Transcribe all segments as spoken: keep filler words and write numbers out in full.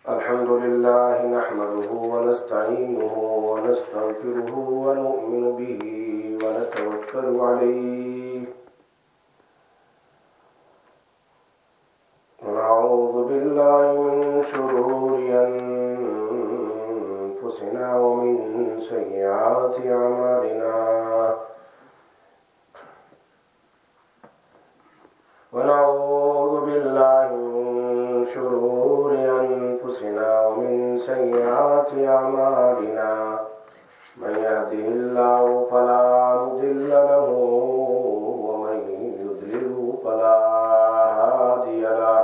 الحمد لله نحمده ونستعينه ونستغفره ونؤمن به ونتوكل عليه ونعوذ بالله من شرور أنفسنا ومن سيئات أعمالنا ونعوذ بالله من شرور أنفسنا ومن سيئات أعمالنا من يهده الله فلا مضل له ومن يضلل فلا هادي له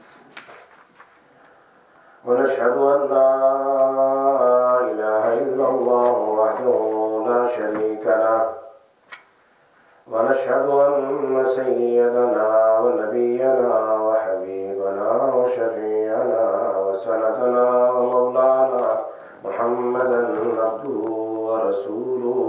ونشهد أن لا إله إلا الله وحده لا شريك له ونشهد أن سيدنا ونبينا وحبيبنا وشفيعنا وسندنا ومولانا محمدا عبده ورسوله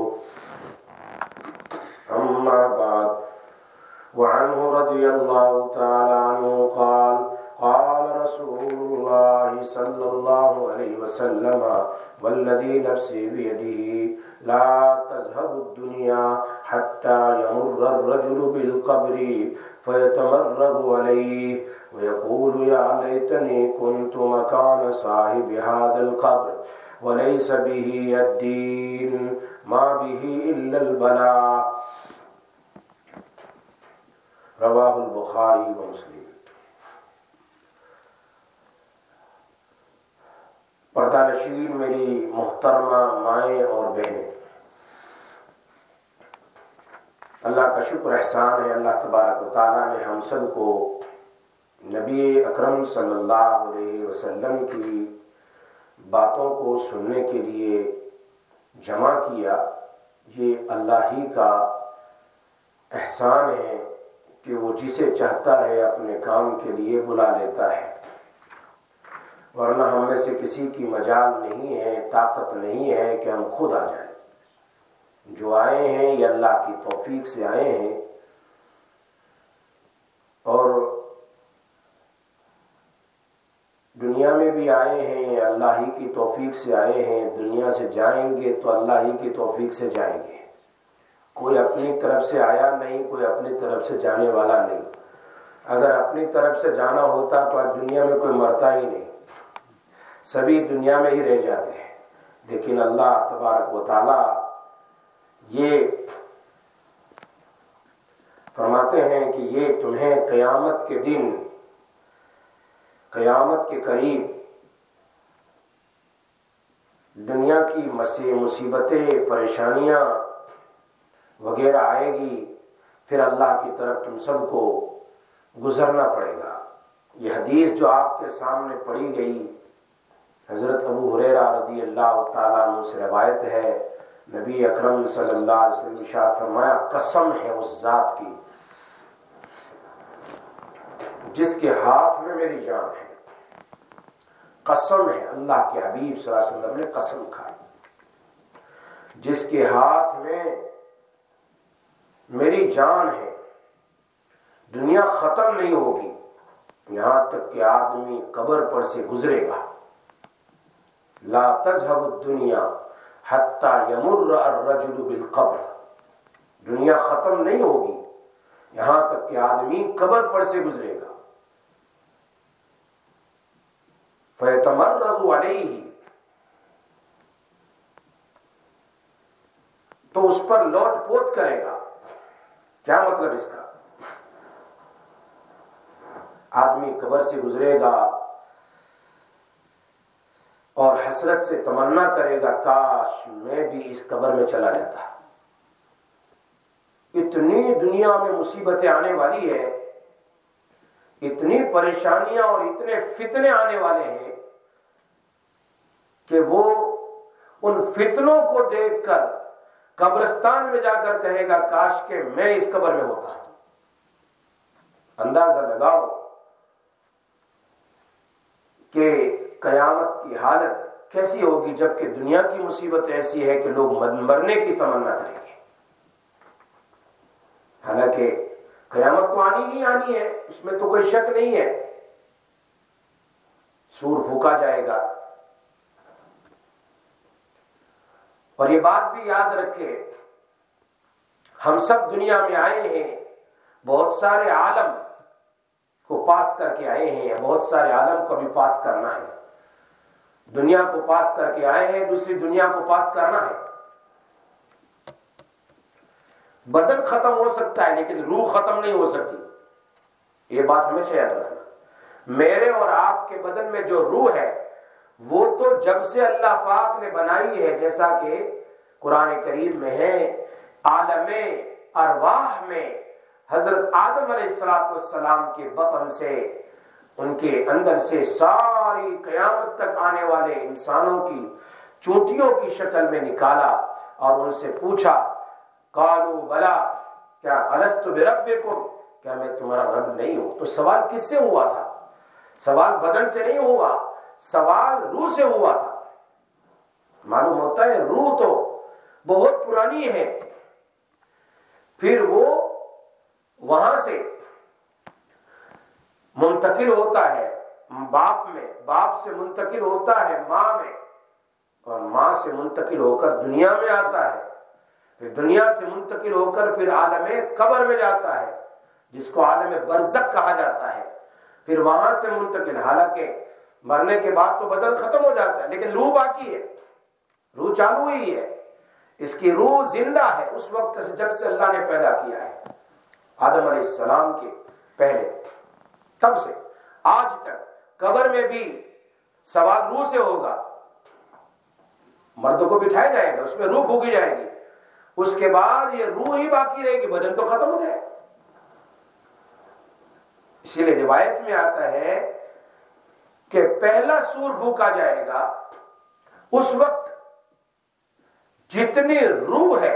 أما بعد وعنه رضي الله تعالى عنه قال قال رسول الله صلى الله عليه وسلم والذي نفسي بيده لا تذهب الدنيا حتى يمر الرجل بالقبر فيتمرغ عليه ويقول يا ليتني كنت مكان صاحب هذا القبر وليس به الدين ما به إلا البلاء رواه البخاری و مسلم۔ پردہ نشین میری محترمہ مائیں اور بہنیں، اللہ کا شکر احسان ہے، اللہ تبارک و تعالیٰ نے ہم سب کو نبی اکرم صلی اللہ علیہ وسلم کی باتوں کو سننے کے لیے جمع کیا۔ یہ اللہ ہی کا احسان ہے کہ وہ جسے چاہتا ہے اپنے کام کے لیے بلا لیتا ہے، ورنہ ہم میں سے کسی کی مجال نہیں ہے، طاقت نہیں ہے کہ ہم خود آ جائیں۔ جو آئے ہیں یہ اللہ کی توفیق سے آئے ہیں، اور دنیا میں بھی آئے ہیں اللہ ہی کی توفیق سے آئے ہیں، دنیا سے جائیں گے تو اللہ ہی کی توفیق سے جائیں گے۔ کوئی اپنی طرف سے آیا نہیں، کوئی اپنی طرف سے جانے والا نہیں۔ اگر اپنی طرف سے جانا ہوتا تو آج دنیا میں کوئی مرتا ہی نہیں، سبھی دنیا میں ہی رہ جاتے ہیں۔ لیکن اللہ تبارک و تعالی یہ فرماتے ہیں کہ یہ تمہیں قیامت کے دن، قیامت کے قریب دنیا کی مصیبتیں، پریشانیاں وغیرہ آئے گی، پھر اللہ کی طرف تم سب کو گزرنا پڑے گا۔ یہ حدیث جو آپ کے سامنے پڑھی گئی حضرت ابو ہریرہ رضی اللہ تعالیٰ عنہ سے روایت ہے، نبی اکرم صلی اللہ علیہ وسلم نے ارشاد فرمایا، قسم ہے اس ذات کی جس کے ہاتھ میں میری جان ہے، قسم ہے، اللہ کے حبیب صلی اللہ علیہ وسلم نے قسم کھائی، جس کے ہاتھ میں میری جان ہے، دنیا ختم نہیں ہوگی یہاں تک کہ آدمی قبر پر سے گزرے گا۔ لا تذهب الدنیا حتی یمر الرجل بالقبر، دنیا ختم نہیں ہوگی یہاں تک کہ آدمی قبر پر سے گزرے گا۔ فیتمرغ علیہ، تو اس پر لوٹ پوٹ کرے گا۔ کیا مطلب اس کا؟ آدمی قبر سے گزرے گا اور حسرت سے تمنا کرے گا کاش میں بھی اس قبر میں چلا جاتا۔ اتنی دنیا میں مصیبتیں آنے والی ہے، اتنی پریشانیاں اور اتنے فتنے آنے والے ہیں کہ وہ ان فتنوں کو دیکھ کر قبرستان میں جا کر کہے گا کاش کہ میں اس قبر میں ہوتا۔ اندازہ لگاؤ کہ قیامت کی حالت کیسی ہوگی جبکہ دنیا کی مصیبت ایسی ہے کہ لوگ مرنے کی تمنا کریں گے۔ حالانکہ قیامت تو آنی ہی آنی ہے، اس میں تو کوئی شک نہیں ہے۔ سور پھونکا جائے گا. اور یہ بات بھی یاد رکھے، ہم سب دنیا میں آئے ہیں، بہت سارے عالم کو پاس کر کے آئے ہیں، بہت سارے عالم کو بھی پاس کرنا ہے. دنیا کو پاس کر کے آئے ہیں، دوسری دنیا کو پاس کرنا ہے. بدن ختم ہو سکتا ہے لیکن روح ختم نہیں ہو سکتی. یہ بات ہمیشہ یاد رکھنا. میرے اور آپ کے بدن میں جو روح ہے وہ تو جب سے اللہ پاک نے بنائی ہے، جیسا کہ قرآن کریم میں ہے، عالم ارواح میں حضرت آدم علیہ السلام کے بطن سے، ان کے اندر سے ساری قیامت تک آنے والے انسانوں کی چونٹیوں کی شکل میں نکالا اور ان سے پوچھا، قالوا بلا، کیا الست بربکم، کیا میں تمہارا رب نہیں ہوں؟ تو سوال کس سے ہوا تھا؟ سوال بدن سے نہیں ہوا، سوال روح سے ہوا تھا. معلوم ہوتا ہے روح تو بہت پرانی ہے. پھر وہ وہاں سے منتقل ہوتا ہے باپ میں، باپ سے منتقل ہوتا ہے ماں میں، اور ماں سے منتقل ہو کر دنیا میں آتا ہے. پھر دنیا سے منتقل ہو کر پھر عالم قبر میں جاتا ہے، جس کو عالم برزخ کہا جاتا ہے. پھر وہاں سے منتقل، حالانکہ مرنے کے بعد تو بدن ختم ہو جاتا ہے لیکن روح باقی ہے، روح چالو ہی ہے. اس کی روح زندہ ہے اس وقت سے جب سے اللہ نے پیدا کیا ہے، آدم علیہ السلام کے پہلے، تب سے آج تک. قبر میں بھی سوال روح سے ہوگا. مردوں کو بٹھایا جائے گا، اس میں روح پھونکی جائے گی، اس کے بعد یہ روح ہی باقی رہے گی، بدن تو ختم ہو جائے گا. اسی لیے روایت میں آتا ہے کہ پہلا سور پھونکا جائے گا، اس وقت جتنی روح ہے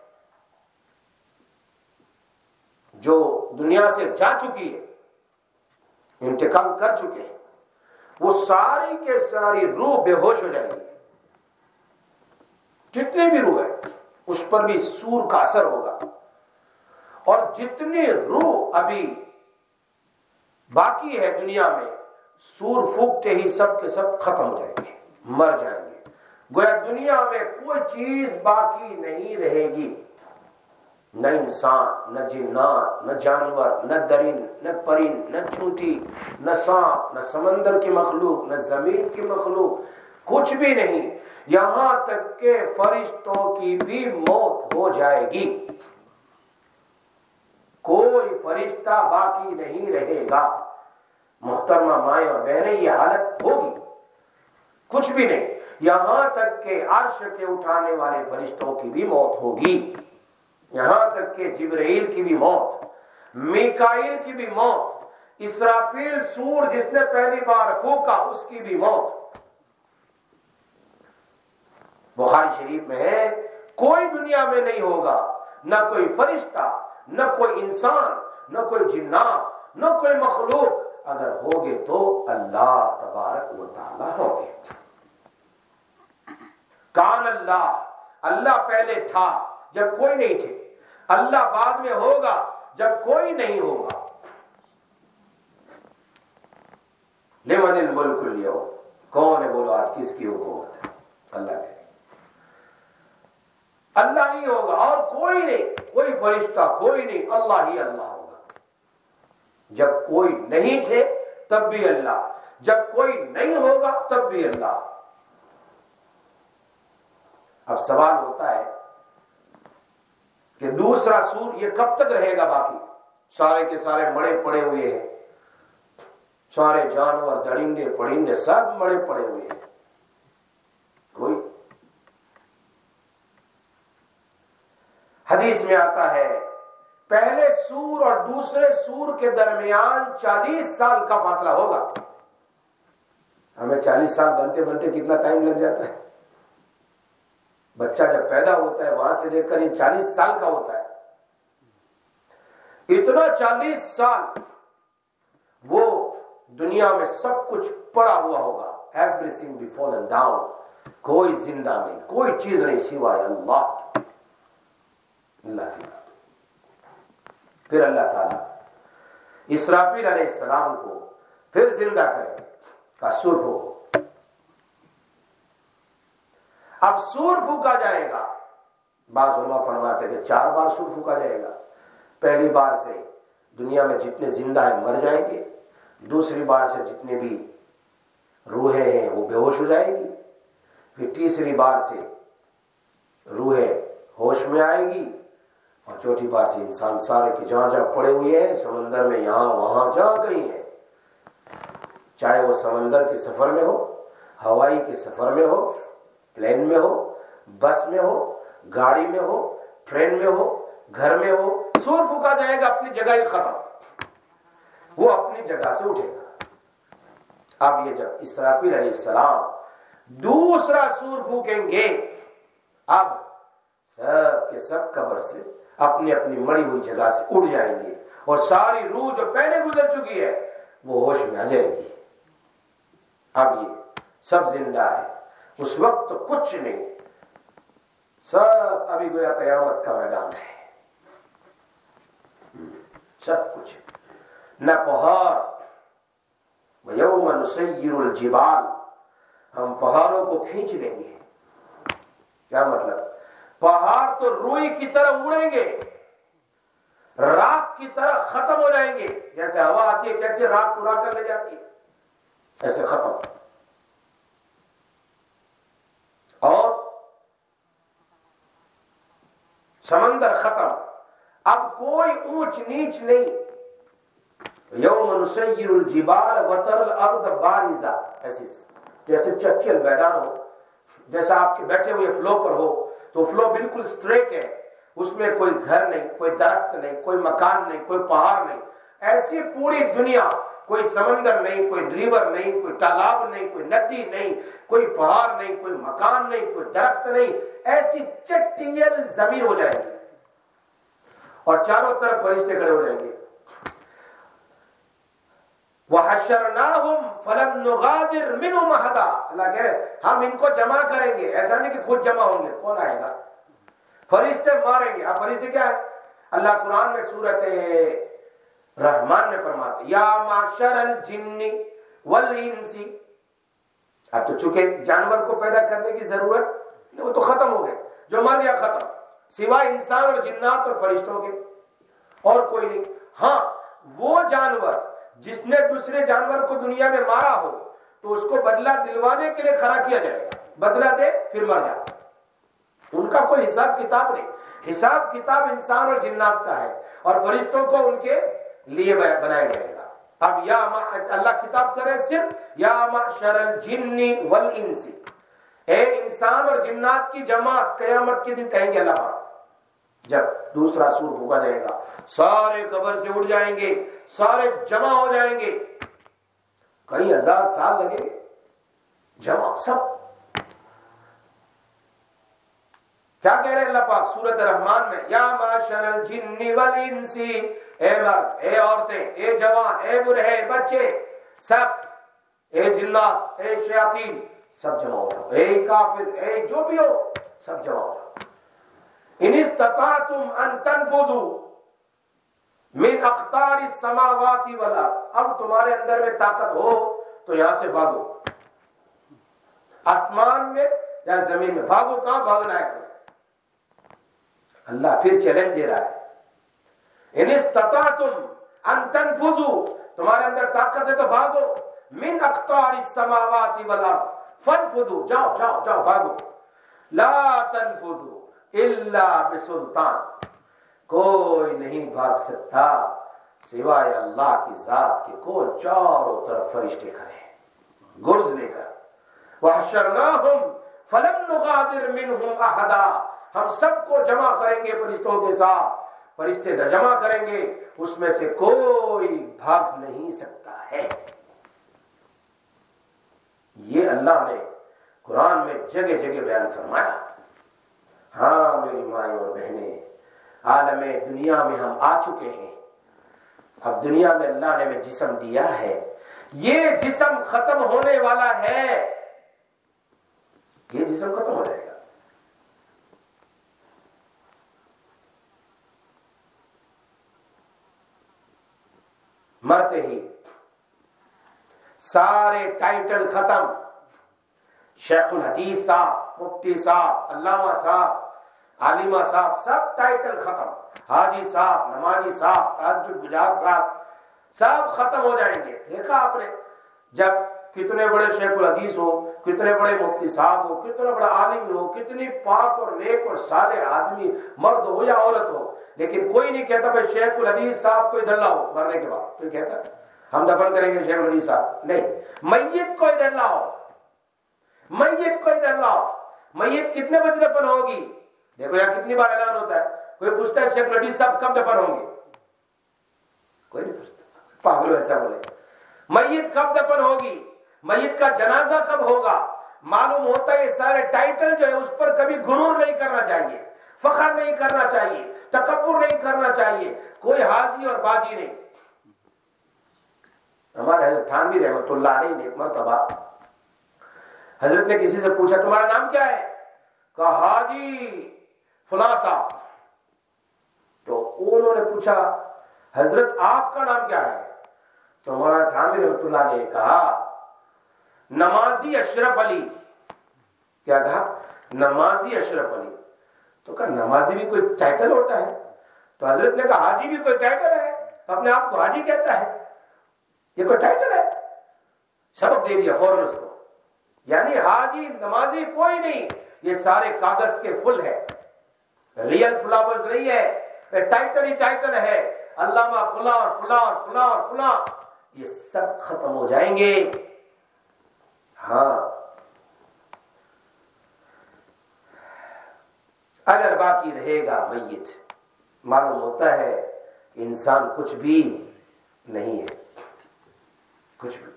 جو دنیا سے جا چکی ہے، انتقال کر چکے ہیں، وہ ساری کے ساری روح بے ہوش ہو جائے گی. جتنے بھی روح ہے اس پر بھی سور کا اثر ہوگا، اور جتنی روح ابھی باقی ہے دنیا میں، سور پھونکتے ہی سب کے سب ختم ہو جائیں گے، مر جائیں گے. گویا دنیا میں کوئی چیز باقی نہیں رہے گی، نہ انسان، نہ جنات، نہ جانور، نہ درند، نہ پرند، نہ چونٹی، نہ سانپ، نہ سمندر کی مخلوق، نہ زمین کی مخلوق، کچھ بھی نہیں. یہاں تک کہ فرشتوں کی بھی موت ہو جائے گی، کوئی فرشتہ باقی نہیں رہے گا. محترمہ مائیں اور بہنیں، یہ حالت ہوگی، کچھ بھی نہیں. یہاں تک کہ عرش کے اٹھانے والے فرشتوں کی بھی موت ہوگی، یہاں تک کہ جبرائیل کی بھی موت، میکائیل کی بھی موت، اسرافیل سور جس نے پہلی بار پھونکا اس کی بھی موت. بخاری شریف میں ہے، کوئی دنیا میں نہیں ہوگا، نہ کوئی فرشتہ، نہ کوئی انسان، نہ کوئی جنات، نہ کوئی مخلوق. اگر ہوگے تو اللہ تبارک و تعالی ہوگے. کان اللہ، اللہ پہلے تھا جب کوئی نہیں تھے، اللہ بعد میں ہوگا جب کوئی نہیں ہوگا. لمن الملک اليوم، کون ہے بولو آج کس کی حکومت ہے؟ اللہ نے، اللہ ہی ہوگا اور کوئی نہیں، کوئی فرشتہ کوئی نہیں، اللہ ہی اللہ ہوگا. جب کوئی نہیں تھے تب بھی اللہ، جب کوئی نہیں ہوگا تب بھی اللہ. اب سوال ہوتا ہے کہ دوسرا سور یہ کب تک رہے گا باقی؟ سارے کے سارے مڑے پڑے ہوئے ہیں، سارے جانور، درندے پرندے سب مڑے پڑے ہوئے ہیں. کوئی حدیث میں آتا ہے پہلے سور اور دوسرے سور کے درمیان چالیس سال کا فاصلہ ہوگا. ہمیں چالیس سال بنتے بنتے کتنا ٹائم لگ جاتا ہے. بچہ جب پیدا ہوتا ہے وہاں سے لے کر یہ چالیس سال کا ہوتا ہے. اتنا چالیس سال وہ دنیا میں سب کچھ پڑا ہوا ہوگا. Everything be fallen down, کوئی زندہ نہیں، کوئی چیز نہیں سوائے اللہ اللہ کی. پھر اللہ تعالیٰ اسرافیل علیہ السلام کو پھر زندہ کریں گے. کا سور پھونکو۔ اب سور پھونکا جائے گا، بعض علماء فرماتے ہیں کہ چار بار سور پھونکا جائے گا۔ پہلی بار سے دنیا میں جتنے زندہ ہیں مر جائیں گے، دوسری بار سے جتنے بھی روحیں ہیں وہ بے ہوش ہو جائے گی، پھر تیسری بار سے روحیں ہوش میں آئے گی، اور چوتھی بار سے انسان سارے کے جہاں جہاں پڑے ہوئے ہیں سمندر میں یہاں وہاں جہاں کہیں ہیں، چاہے وہ سمندر کے سفر میں ہو، ہوائی کے سفر میں ہو، پلین میں ہو، بس میں ہو، گاڑی میں ہو، ٹرین میں ہو، گھر میں ہو، سور پھونکا جائے گا، اپنی جگہ ہی ختم، وہ اپنی جگہ سے اٹھے گا۔ اب یہ جب اسرافیل علیہ السلام دوسرا سور پھونکیں گے، اب سب کے سب قبر سے اپنی اپنی مری ہوئی جگہ سے اٹھ جائیں گے، اور ساری روح جو پہلے گزر چکی ہے وہ ہوش میں آ جائے گی۔ اب یہ سب زندہ ہے، اس وقت تو کچھ نہیں، سب ابھی گویا قیامت کا میدان ہے، سب کچھ، نہ پہاڑ، وَيَوْمَ نُسَيِّرُ الْجِبَالَ، ہم پہاڑوں کو کھینچ لیں گے۔ کیا مطلب؟ پہاڑ تو روئی کی طرح اڑیں گے، راکھ کی طرح ختم ہو جائیں گے، جیسے ہوا آتی ہے کیسے راکھ اڑا کر لے جاتی ہے، ایسے ختم، اور سمندر ختم، اب کوئی اونچ نیچ نہیں۔ یوم نسیر الجبال وتر الارض بارزہ، ایسے جیسے چکیل میدان ہو، جیسا آپ کے بیٹھے ہوئے فلو پر ہو تو فلو بالکل سٹریٹ ہے، اس میں کوئی گھر نہیں، کوئی درخت نہیں، کوئی مکان نہیں، کوئی پہاڑ نہیں، ایسی پوری دنیا، کوئی سمندر نہیں، کوئی ریور نہیں، کوئی تالاب نہیں، کوئی ندی نہیں، کوئی پہاڑ نہیں، کوئی مکان نہیں، کوئی درخت نہیں، ایسی چٹیل زمین ہو جائے گی، اور چاروں طرف فرشتے کھڑے ہو جائیں گے۔ وَحَشَرْنَاهُمْ فَلَمْ نُغَادِرْ مِنْهُمْ أَحَدًا، اللہ کہہ رہے ہم ان کو جمع کریں گے، ایسا نہیں کہ خود جمع ہوں گے، کون آئے گا؟ فرشتے ماریں گے۔ اب فرشتے کیا ہے؟ اللہ قرآن میں سورۃ رحمان میں فرماتے یا معشر الجن والانس، اب تو چونکہ جانور کو پیدا کرنے کی ضرورت نہیں، وہ تو ختم ہو گئے، جو مر گیا ختم، سوائے انسان اور جنات اور فرشتوں کے اور کوئی نہیں۔ ہاں وہ جانور جس نے دوسرے جانور کو دنیا میں مارا ہو تو اس کو بدلہ دلوانے کے لیے کھڑا کیا جائے گا، بدلہ دے پھر مر جا، ان کا کوئی حساب کتاب نہیں، حساب کتاب انسان اور جنات کا ہے، اور فرشتوں کو ان کے لیے بنایا جائے گا۔ اب یا اللہ خطاب کرے صرف یا معشر الجن والانس، اے انسان اور جنات کی جماعت، قیامت کے دن کہیں گے اللہ پاک جب دوسرا سور پھونکا جائے گا، سارے قبر سے اٹھ جائیں گے، سارے جمع ہو جائیں گے، کئی ہزار سال لگیں گے جمع سب۔ کیا کہہ رہے ہیں اللہ پاک سورۃ رحمان میں؟ یا معاشر الجن والانس، اے مرد، اے عورتیں، اے جوان، اے بوڑھے، بچے، سب، اے جنات، اے شیاطین، سب جمع ہو جاؤ، اے کافر، اے جو بھی ہو، سب جمع ہو جاؤ۔ ان استطعتم ان تنفذوا من اقطار السماوات والارض، اب تمہارے اندر میں طاقت ہو تو یہاں سے بھاگو، آسمان میں یا زمین میں، بھاگو، کہاں بھاگنا ہے؟ اللہ پھر چیلنج دے رہا ہے، ان استطعتم ان تنفذوا، تمہارے اندر طاقت ہے تو بھاگو، من اقطار السماوات والارض فانفذوا، جاؤ جاؤ جاؤ بھاگو، لا تنفذوا الا بسلطان، کوئی نہیں بھاگ سکتا سوائے اللہ کی ذات کے، کو چاروں طرف فرشتے کھڑے ہیں گرز لے کر۔ وحشرناہم فلم نغادر منہم احدا، ہم سب کو جمع کریں گے فرشتوں کے ساتھ، فرشتے جمع کریں گے، اس میں سے کوئی بھاگ نہیں سکتا ہے۔ یہ اللہ نے قرآن میں جگہ جگہ بیان فرمایا۔ ہاں میری مائیں اور بہنیں، عالم دنیا میں ہم آ چکے ہیں، اب دنیا میں اللہ نے ہمیں جسم دیا ہے، یہ جسم ختم ہونے والا ہے، یہ جسم ختم ہو جائے گا۔ مرتے ہی سارے ٹائٹل ختم. شیخ الحدیث صاحب، مفتی صاحب، علامہ صاحب، عالمہ صاحب، سب ٹائٹل ختم. حاجی صاحب، نمازی صاحب، تہجد گزار صاحب، سب ختم ہو جائیں گے. دیکھا آپ نے جب کتنے بڑے شیخ الحدیث ہو، کتنے بڑے مفتی صاحب ہو، کتنا بڑا عالم ہو، کتنی پاک اور نیک اور صالح آدمی مرد ہو یا عورت ہو، لیکن کوئی نہیں کہتا بھائی شیخ الحدیث صاحب کو ادھر لاؤ. مرنے کے بعد کوئی کہتا ہم دفن کریں گے شیخ الحدیث صاحب؟ نہیں. میت کو ادھر لاؤ، میت کو ادھر لاؤ. میت کتنے بجے دفن ہوگی؟ دیکھو یہاں کتنی بار اعلان ہوتا ہے، کوئی پوچھتا ہے شیخ الحدیث صاحب کب دفن ہوں گے؟ کوئی نہیں پوچھتا. پاگل ایسا بولے. میت کب دفن ہوگی، میت کا جنازہ کب ہوگا. معلوم ہوتا ہے یہ سارے ٹائٹل جو ہے اس پر کبھی غرور نہیں کرنا چاہیے، فخر نہیں کرنا چاہیے، تکبر نہیں کرنا چاہیے. کوئی حاجی اور باجی نہیں. ہمارے حضرت تھانوی رحمۃ اللہ علیہ نے ایک مرتبہ حضرت نے کسی سے پوچھا تمہارا نام کیا ہے؟ کہا حاجی فلاں صاحب. تو انہوں نے پوچھا حضرت آپ کا نام کیا ہے؟ تو مولانا تھانوی رحمۃ اللہ نے کہا نمازی اشرف علی. کیا کہا؟ نمازی اشرف علی. تو کہا نمازی بھی کوئی ٹائٹل ہوتا ہے؟ تو حضرت نے کہا حاجی بھی کوئی ٹائٹل ہے؟ اپنے آپ کو حاجی کہتا ہے، یہ کوئی ٹائٹل ہے؟ سبق دے دیا فوراً اس کو. یعنی حاجی نمازی کوئی نہیں، یہ سارے کاغذ کے پھول ہے، ریئل فلاورز نہیں ہے، ٹائٹل ہی ٹائٹل ہے. علامہ فلاں اور فلاں اور فلاں اور فلاں، یہ سب ختم ہو جائیں گے. ہاں اگر باقی رہے گا میت. معلوم ہوتا ہے انسان کچھ بھی نہیں ہے، کچھ بھی.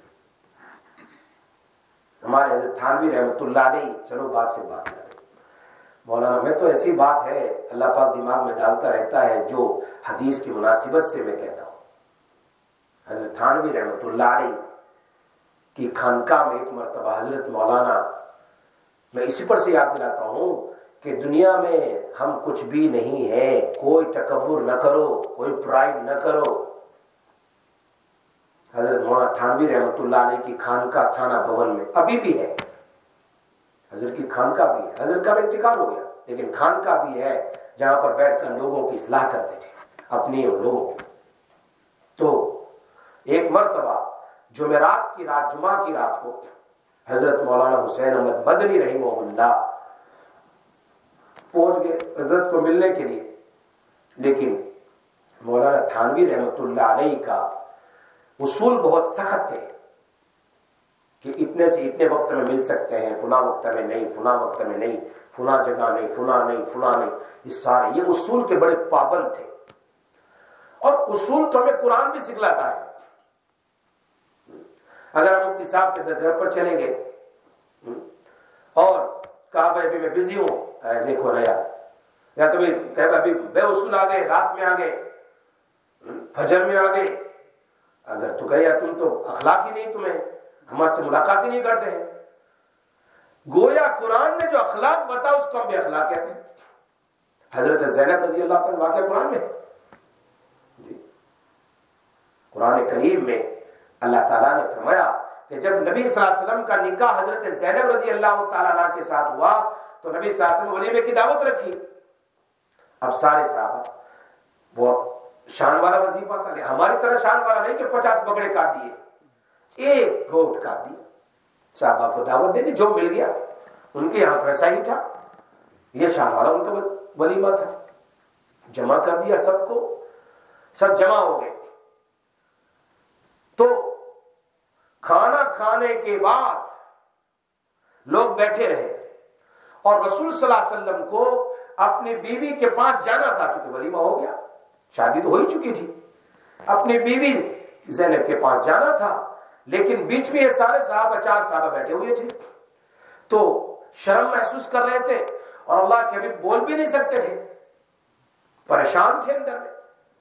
ہمارے حضرت تھانوی رحمۃ اللہ علیہ، چلو بات سے بات کریں. مولانا میں تو ایسی بات ہے اللہ پاک دماغ میں ڈالتا رہتا ہے جو حدیث کی مناسبت سے میں کہتا ہوں. حضرت تھانوی رحمۃ اللہ علیہ کی خانقاہ میں ایک مرتبہ حضرت مولانا، میں اسی پر سے یاد دلاتا ہوں کہ دنیا میں ہم کچھ بھی نہیں ہے، کوئی تکبر نہ کرو، کوئی پرائڈ نہ کرو. حضرت مولانا تھانوی رحمۃ اللہ علیہ کی خانقاہ تھانہ بھون میں ابھی بھی ہے. حضرت کی خانقاہ بھی ہے، حضرت کا بھی انتقال ہو گیا لیکن خانقاہ بھی ہے جہاں پر بیٹھ کر لوگوں کی اصلاح کرتے تھے، اپنی اور لوگوں کی. تو ایک مرتبہ جمعرات کی رات، جمعہ کی رات کو حضرت مولانا حسین احمد مدنی رحمہ اللہ پہنچ گئے حضرت کو ملنے کے لیے. لیکن مولانا تھانوی رحمۃ اللہ علیہ کا اصول بہت سخت تھے کہ اتنے سے اتنے وقت میں مل سکتے ہیں، فلاں وقت میں نہیں، فلاں وقت میں نہیں، فلاں جگہ نہیں، فلاں نہیں، فلاں نہیں. یہ سارے یہ اصول کے بڑے پابند تھے. اور اصول تو ہمیں قرآن بھی سکھلاتا ہے. اگر ہم مفتی صاحب کے در پر چلیں گے اور کہا بھائی ابھی میں بزی ہوں، دیکھو نا یار، یا کبھی کہ ابھی بے اصول آ گئے، رات میں آ گئے، فجر میں آ گئے، اگر تو کہے یا تم تو اخلاق ہی نہیں، تمہیں ہمارے سے ملاقات ہی نہیں کرتے ہیں. گویا قرآن نے جو اخلاق بتا اس کو ہم بے اخلاق کہتے ہیں. حضرت زینب رضی اللہ عنہ واقعہ قرآن میں جی. قرآن کریم میں اللہ تعالیٰ نے فرمایا کہ جب نبی صلی اللہ علیہ وسلم کا نکاح حضرت زینب رضی اللہ تعالیٰ عنہ کے ساتھ ہوا تو نبی صلی اللہ علیہ وسلم ولیمے کی دعوت رکھی. اب سارے صحابہ بہت شان والا وظیفہ تھا، ہماری طرح شان والا نہیں کہ پچاس بکرے کاٹ دیے، ایک گوٹ کاٹ دیا. صحابہ کو دعوت دے دی، جو مل گیا. ان کے یہاں تو ایسا ہی تھا، یہ شان والا ان کا ولیمہ تھا. جمع کر دیا سب کو، سب جمع ہو گئے. تو کھانا کھانے کے بعد لوگ بیٹھے رہے اور رسول صلی اللہ علیہ وسلم کو اپنی بیوی کے پاس جانا تھا، چونکہ ولیمہ ہو گیا، شادی تو ہو ہی چکی تھی. اپنی بیوی زینب کے پاس جانا تھا، لیکن بیچ میں یہ سارے صحابہ، چار صحابہ بیٹھے ہوئے تھے تو شرم محسوس کر رہے تھے اور اللہ کے حبیب بول بھی نہیں سکتے تھے، پریشان تھے اندر میں.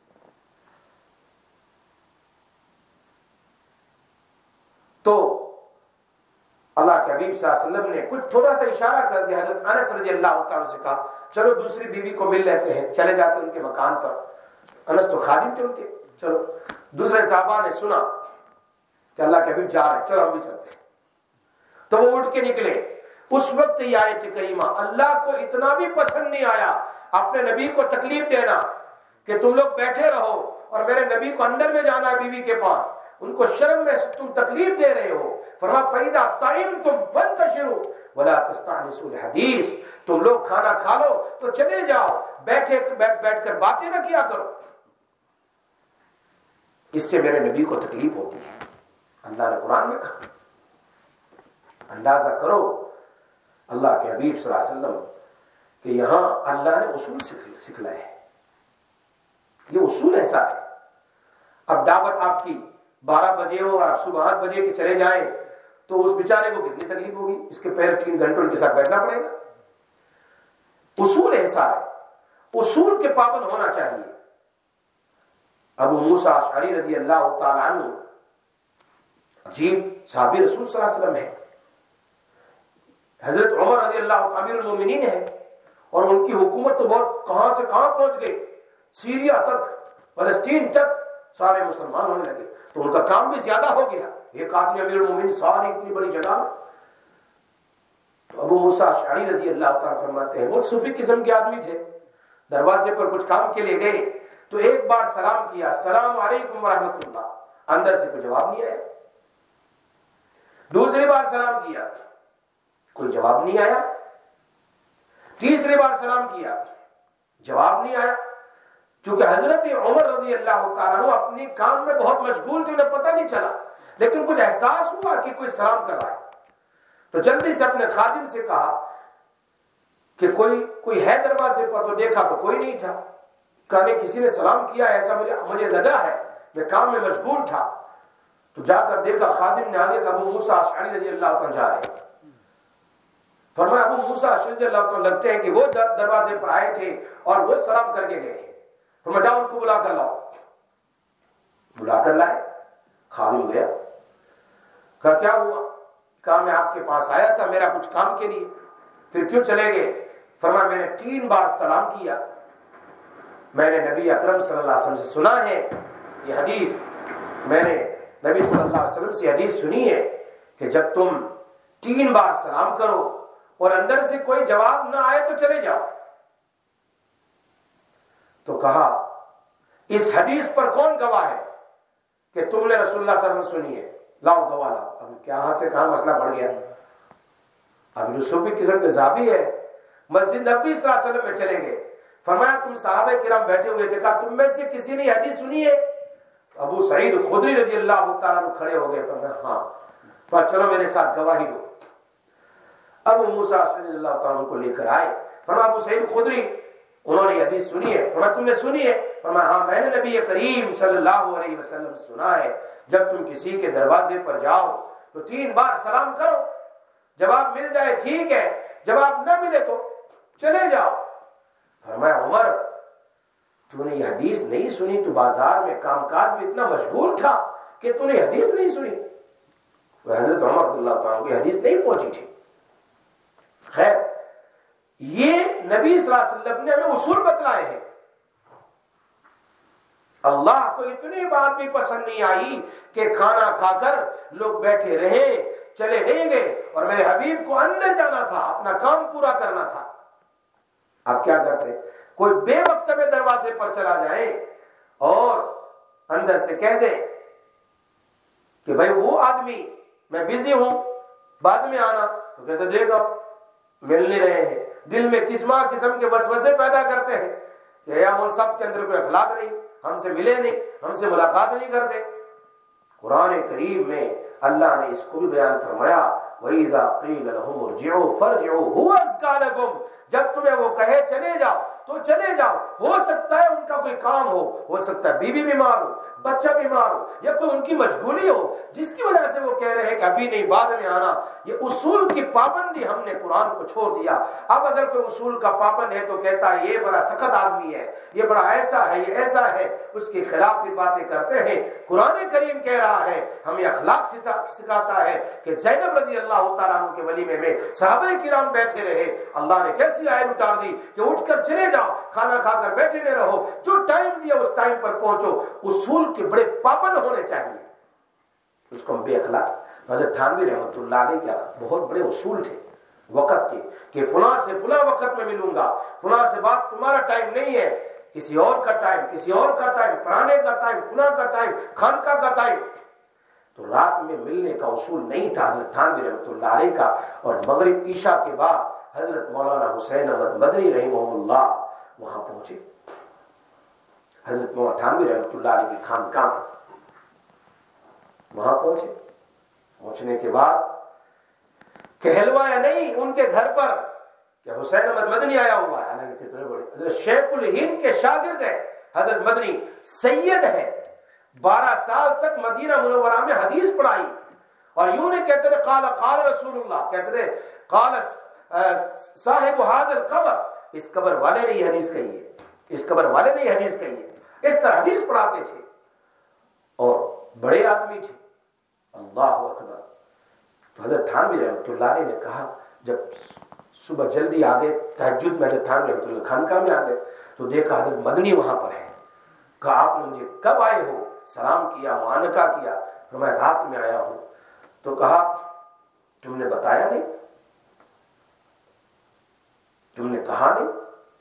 تو اللہ کے حبیب صلی اللہ علیہ وسلم نے کچھ تھوڑا سا اشارہ کر دیا. حضرت انس رضی اللہ تعالیٰ سے کہا چلو دوسری بیوی کو مل لیتے ہیں. چلے جاتے ان کے مکان پر. انس تو خادم تھے ان کے. چلو دوسرے صحابہ نے سنا کہ اللہ کے حبیب جا رہے ہیں، چلو ہم بھی چلتے ہیں۔ تو وہ اٹھ کے نکلے۔ اس وقت یہ آیت کریمہ اللہ کو اتنا بھی پسند نہیں آیا اپنے نبی کو تکلیف دینا کہ تم لوگ بیٹھے رہو اور میرے نبی کو اندر میں جانا ہے بیوی کے پاس، ان کو شرم میں تم تکلیف دے رہے ہو۔ فرمایا فَإِذَا طَعِمْتُمْ فَانْتَشِرُوا وَلَا تَسْتَأْنِسُوا الْحَدِيثَ، تم لوگ کھانا کھا لو تو چلے جاؤ، بیٹھے بیٹھ بیٹھ کر باتیں نہ کیا کرو، اس سے میرے نبی کو تکلیف ہوتی ہے۔ اللہ نے قرآن میں کہا۔ اندازہ کرو اللہ کے حبیب صلی اللہ علیہ وسلم کہ یہاں اللہ نے اصول سکھلائے ہیں، یہ اصول ایسا ہے۔ اب دعوت آپ کی بارہ بجے ہو اور آپ صبح آٹھ بجے کے چلے جائیں تو اس بیچارے کو کتنی تکلیف ہوگی، اس کے پہلے تین گھنٹوں ان کے ساتھ بیٹھنا پڑے گا۔ اصول ایسا ہے، اصول کے پابند ہونا چاہیے۔ ابو موسیٰ اشعری رضی اللہ تعالیٰ عنہ عجیب صحابی رسول صلی اللہ علیہ وسلم ہے، حضرت عمر رضی اللہ عنہ امیر المومنین ہے، اور ان کی حکومت تو بہت کہاں سے کہاں پہنچ گئی، سیریا تک، فلسطین تک سارے مسلمان ہونے لگے، تو ان کا کام بھی زیادہ ہو گیا، ایک آدمی امیر المومنین ساری اتنی بڑی جگہ میں۔ تو ابو موسیٰ اشعری رضی اللہ تعالیٰ فرماتے ہیں بہت صوفی قسم کے آدمی تھے، دروازے پر کچھ کام کے لیے گئے تو ایک بار سلام کیا، السلام علیکم ورحمۃ اللہ، اندر سے کوئی جواب نہیں آیا۔ دوسری بار سلام کیا، کوئی جواب نہیں آیا۔ تیسری بار سلام کیا، جواب نہیں آیا۔ چونکہ حضرت عمر رضی اللہ تعالیٰ عنہ اپنی کام میں بہت مشغول تھے، انہیں پتہ نہیں چلا، لیکن کچھ احساس ہوا کہ کوئی سلام کر رہا ہے، تو جلدی سے اپنے خادم سے کہا کہ کوئی کوئی ہے دروازے پر، تو دیکھا تو کوئی نہیں تھا، کہا نہیں کسی نے سلام کیا ایسا مجھے مجھے لگا ہے، میں کام میں مشغول تھا۔ تو جا کر دیکھا خادم نے آگے کہ ابو موسیٰ اشعری رضی اللہ تعالیٰ جا رہے ہیں۔ فرمایا ابو موسیٰ اشعری رضی اللہ تعالیٰ لگتے ہیں کہ وہ دروازے پر آئے تھے اور وہ سلام کر کے گئے ہیں، فرمایا جاؤ ان کو بلا کر لاؤ۔ بلا کر لائے، خادم گیا، کہا کیا ہوا؟ کہا میں آپ کے پاس آیا تھا میرا کچھ کام کے لیے، پھر کیوں چلے گئے؟ فرمایا میں نے تین بار سلام کیا، میں نے نبی اکرم صلی اللہ علیہ وسلم سے سنا ہے یہ حدیث، میں نے نبی صلی اللہ علیہ وسلم سے حدیث سنی ہے کہ جب تم تین بار سلام کرو اور اندر سے کوئی جواب نہ آئے تو چلے جاؤ۔ تو کہا اس حدیث پر کون گواہ ہے کہ تم نے رسول اللہ صلی اللہ علیہ وسلم سنی ہے؟ لاؤ گواہ لاؤ۔ ابھی کہاں سے کہاں مسئلہ بڑھ گیا، ابھی جو صوفی قسم کے زابی ہے مسجد نبی صلی اللہ علیہ وسلم میں چلے گئے، فرمایا تم صحابہ کرام بیٹھے ہوئے تھے، کہا تم میں سے کسی نے حدیث سنی ہے؟ ابو سعید خدری رضی اللہ تعالیٰ عنہ کھڑے ہو گئے، فرمایا ہاں، تو چلو میرے ساتھ گواہی دو۔ ابو موسیٰ رضی اللہ تعالیٰ عنہ کو لے کر آئے، فرمایا ابو سعید خدری انہوں نے حدیث سنی ہے؟ فرمایا تم نے سنی ہے؟ فرمایا ہاں میں نے نبی کریم صلی اللہ علیہ وسلم سنا ہے جب تم کسی کے دروازے پر جاؤ تو تین بار سلام کرو، جواب مل جائے ٹھیک ہے، جواب نہ ملے تو چلے جاؤ۔ فرمایا عمر تو نے یہ حدیث نہیں سنی، تو بازار میں کام کاج میں اتنا مشغول تھا کہ تو نے حدیث نہیں سنی۔ وہ حضرت عمر رضی اللہ تعالیٰ کی حدیث نہیں پہنچی تھی۔ خیر، یہ نبی صلی اللہ علیہ وسلم نے ہمیں اصول بتلائے ہیں۔ اللہ کو اتنی بات بھی پسند نہیں آئی کہ کھانا کھا کر لوگ بیٹھے رہے، چلے نہیں گئے، اور میرے حبیب کو اندر جانا تھا، اپنا کام پورا کرنا تھا۔ آپ کیا کرتے؟ کوئی بے وقت میں دروازے پر چلا جائے اور اندر سے کہہ دے کہ بھائی وہ آدمی میں بزی ہوں بعد میں آنا، تو کہتے دیکھو مل نہیں رہے ہیں، دل میں قسمہ قسم کے وسوسے پیدا کرتے ہیں کہ یا مول صاحب کے اندر کوئی اخلاق نہیں، ہم سے ملے نہیں، ہم سے ملاقات نہیں کرتے۔ قرآن کریم میں اللہ نے اس کو بھی بیان فرمایا، وَإِذَا قِيلَ لَهُمُ ارْجِعُوا فَارْجِعُوا هُوَ أَزْكَىٰ لَكُمْ، جب تمہیں وہ کہے چلے جاؤ تو چلے جاؤ، ہو سکتا ہے ان کا کوئی کام ہو، ہو سکتا ہے بیوی بیمار ہو، بچہ بیمار ہو، یا کوئی ان کی مشغولی ہو جس کی وجہ سے وہ کہہ رہے ہیں کہ ابھی نہیں بعد میں آنا۔ یہ اصول کی پابندی ہم نے قرآن کو چھوڑ دیا۔ اب اگر کوئی اصول کا پابند ہے تو کہتا ہے یہ بڑا سخت آدمی ہے، یہ بڑا ایسا ہے، یہ ایسا ہے، اس کے خلاف بھی باتیں کرتے ہیں۔ قرآن کریم کہہ رہا ہے، ہمیں اخلاق سکھاتا ہے کہ زینب رضی اللہ تعالیٰ عنہ کے ولیمے میں صحابہ کرام بیٹھے رہے، اللہ نے کیسی آیت اتار دی کہ اٹھ کر چلے جاؤ، کھانا کھا کر بیٹھے نہ رہو، جو ٹائم دیا اس ٹائم پر پہنچو۔ اصول کے بڑے پابند ہونے چاہیے، اس کو ہم بے اخلاق. حضرت تھانوی رحمۃ اللہ علیہ کے بہت بڑے اصول تھے وقت کے کہ فلاں سے فلاں وقت میں ملوں گا، فلاں سے بات تمہارا ٹائم نہیں ہے، کسی اور کا ٹائم، کسی اور کا ٹائم، پرانے کا ٹائم، فلاں کا ٹائم، خانقاہ کا ٹائم. تو رات میں ملنے کا اصول نہیں تھا حضرت تھانوی رحمۃ اللہ علیہ کا. اور مغرب عشاء کے بعد حضرت مولانا حسین احمد مدنی رحمہ اللہ وہاں پہنچے، حضرت مولانا تھانوی رحمۃ اللہ علیہ کی خانقاہ میں وہاں پہنچے. پہنچنے کے بعد کہلوایا نہیں ان کے گھر پر کہ حسین احمد مدنی آیا ہوا ہے، حالانکہ کتنے بڑے حضرت شیخ الہند کے شاگرد ہیں. حضرت مدنی سید ہے، بارہ سال تک مدینہ منورہ میں حدیث پڑھائی، اور یوں نہیں کہتے تھے قال قال رسول اللہ، کہتے تھے قال صاحب هذا القبر، اس قبر والے نے یہ حدیث کہی ہے، اس قبر والے نے یہ حدیث کہی ہے. اس طرح حدیث پڑھاتے تھے اور بڑے آدمی تھے. اللہ اکبر. تو حضرت تھانوی رحمۃ اللہ علیہ نے کہا، جب صبح جلدی آ گئے تہجد میں، حضرت تھانوی رحمۃ اللہ خانقاہ میں آ گئے تو دیکھا حضرت مدنی وہاں پر ہے. کہا آپ نے مجھے کب آئے ہو؟ سلام کیا، معانقہ کیا. تو میں رات میں آیا ہوں. تو کہا تم نے بتایا نہیں، تم نے کہا نہیں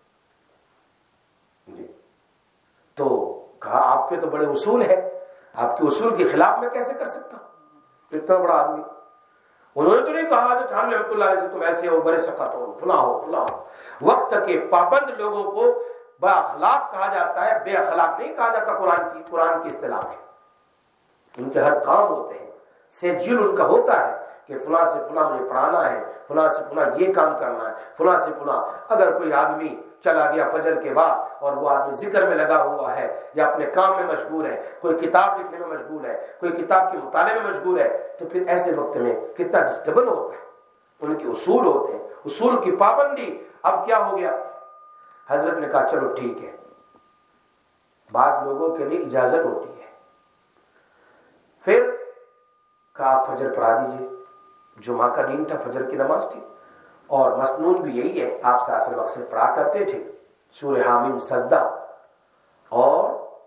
جی. تو کہا آپ کے تو بڑے اصول ہیں، آپ کے اصول کے خلاف میں کیسے کر سکتا ہوں؟ اتنا بڑا آدمی. انہوں نے تو نہیں کہا جو تھانوی رحمۃ اللہ علیہ سے تم ایسے ہو، بڑے سخت ہو، فلاں ہو فلاں ہو. وقت کے پابند لوگوں کو با اخلاق کہا جاتا ہے، بے اخلاق نہیں کہا جاتا. قرآن کی قرآن کی اصطلاح میں ان کے ہر کام ہوتے ہیں، سجل ان کا ہوتا ہے کہ فلاں سے فلاں مجھے پڑھانا ہے، فلاں سے فلاں یہ کام کرنا ہے، فلاں سے فلاں. اگر کوئی آدمی چلا گیا فجر کے بعد اور وہ آدمی ذکر میں لگا ہوا ہے یا اپنے کام میں مشغول ہے، کوئی کتاب لکھنے میں مشغول ہے، کوئی کتاب کے مطالعے میں مشغول ہے، تو پھر ایسے وقت میں کتنا ڈسٹربن ہوتا ہے. ان کے اصول ہوتے ہیں، اصول کی پابندی. اب کیا ہو گیا؟ حضرت نے کہا چلو ٹھیک ہے. بعض لوگوں کے لیے اجازت ہوتی ہے. پھر کہا آپ فجر پڑھا دیجیے. جمعہ کا دن تھا، فجر کی نماز تھی، اور مسنون بھی یہی ہے. آپ ساسر وقت سے پڑھا کرتے تھے سورہ حامیم سجدہ اور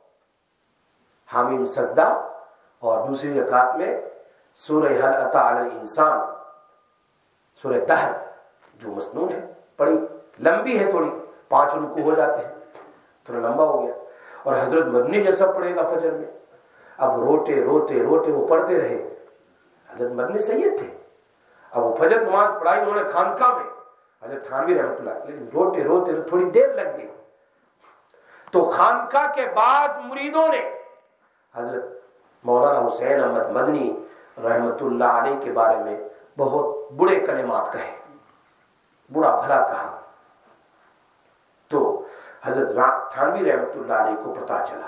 حامیم سجدہ، اور دوسری رکعت میں سورہ حل اتی علی الانسان، سورہ دہر جو مسنون ہے پڑھی. لمبی ہے تھوڑی، پانچ رکوع ہو جاتے ہیں، تھوڑا لمبا ہو گیا. اور حضرت مدنی جیسا پڑھے گا فجر میں. اب روتے روتے روتے وہ پڑھتے رہے. حضرت مدنی سید تھے. اب وہ فجر نماز پڑھائی انہوں نے خانقاہ میں، حضرت تھانوی رحمۃ اللہ، لیکن روتے روتے تھوڑی دیر لگ گئی. تو خانقاہ کے بعض مریدوں نے حضرت مولانا حسین احمد مدنی رحمۃ اللہ علیہ کے بارے میں بہت برے کلمات کہے، برا بھلا کہا. تو حضرت تھانوی رحمۃ اللہ علیہ کو پتہ چلا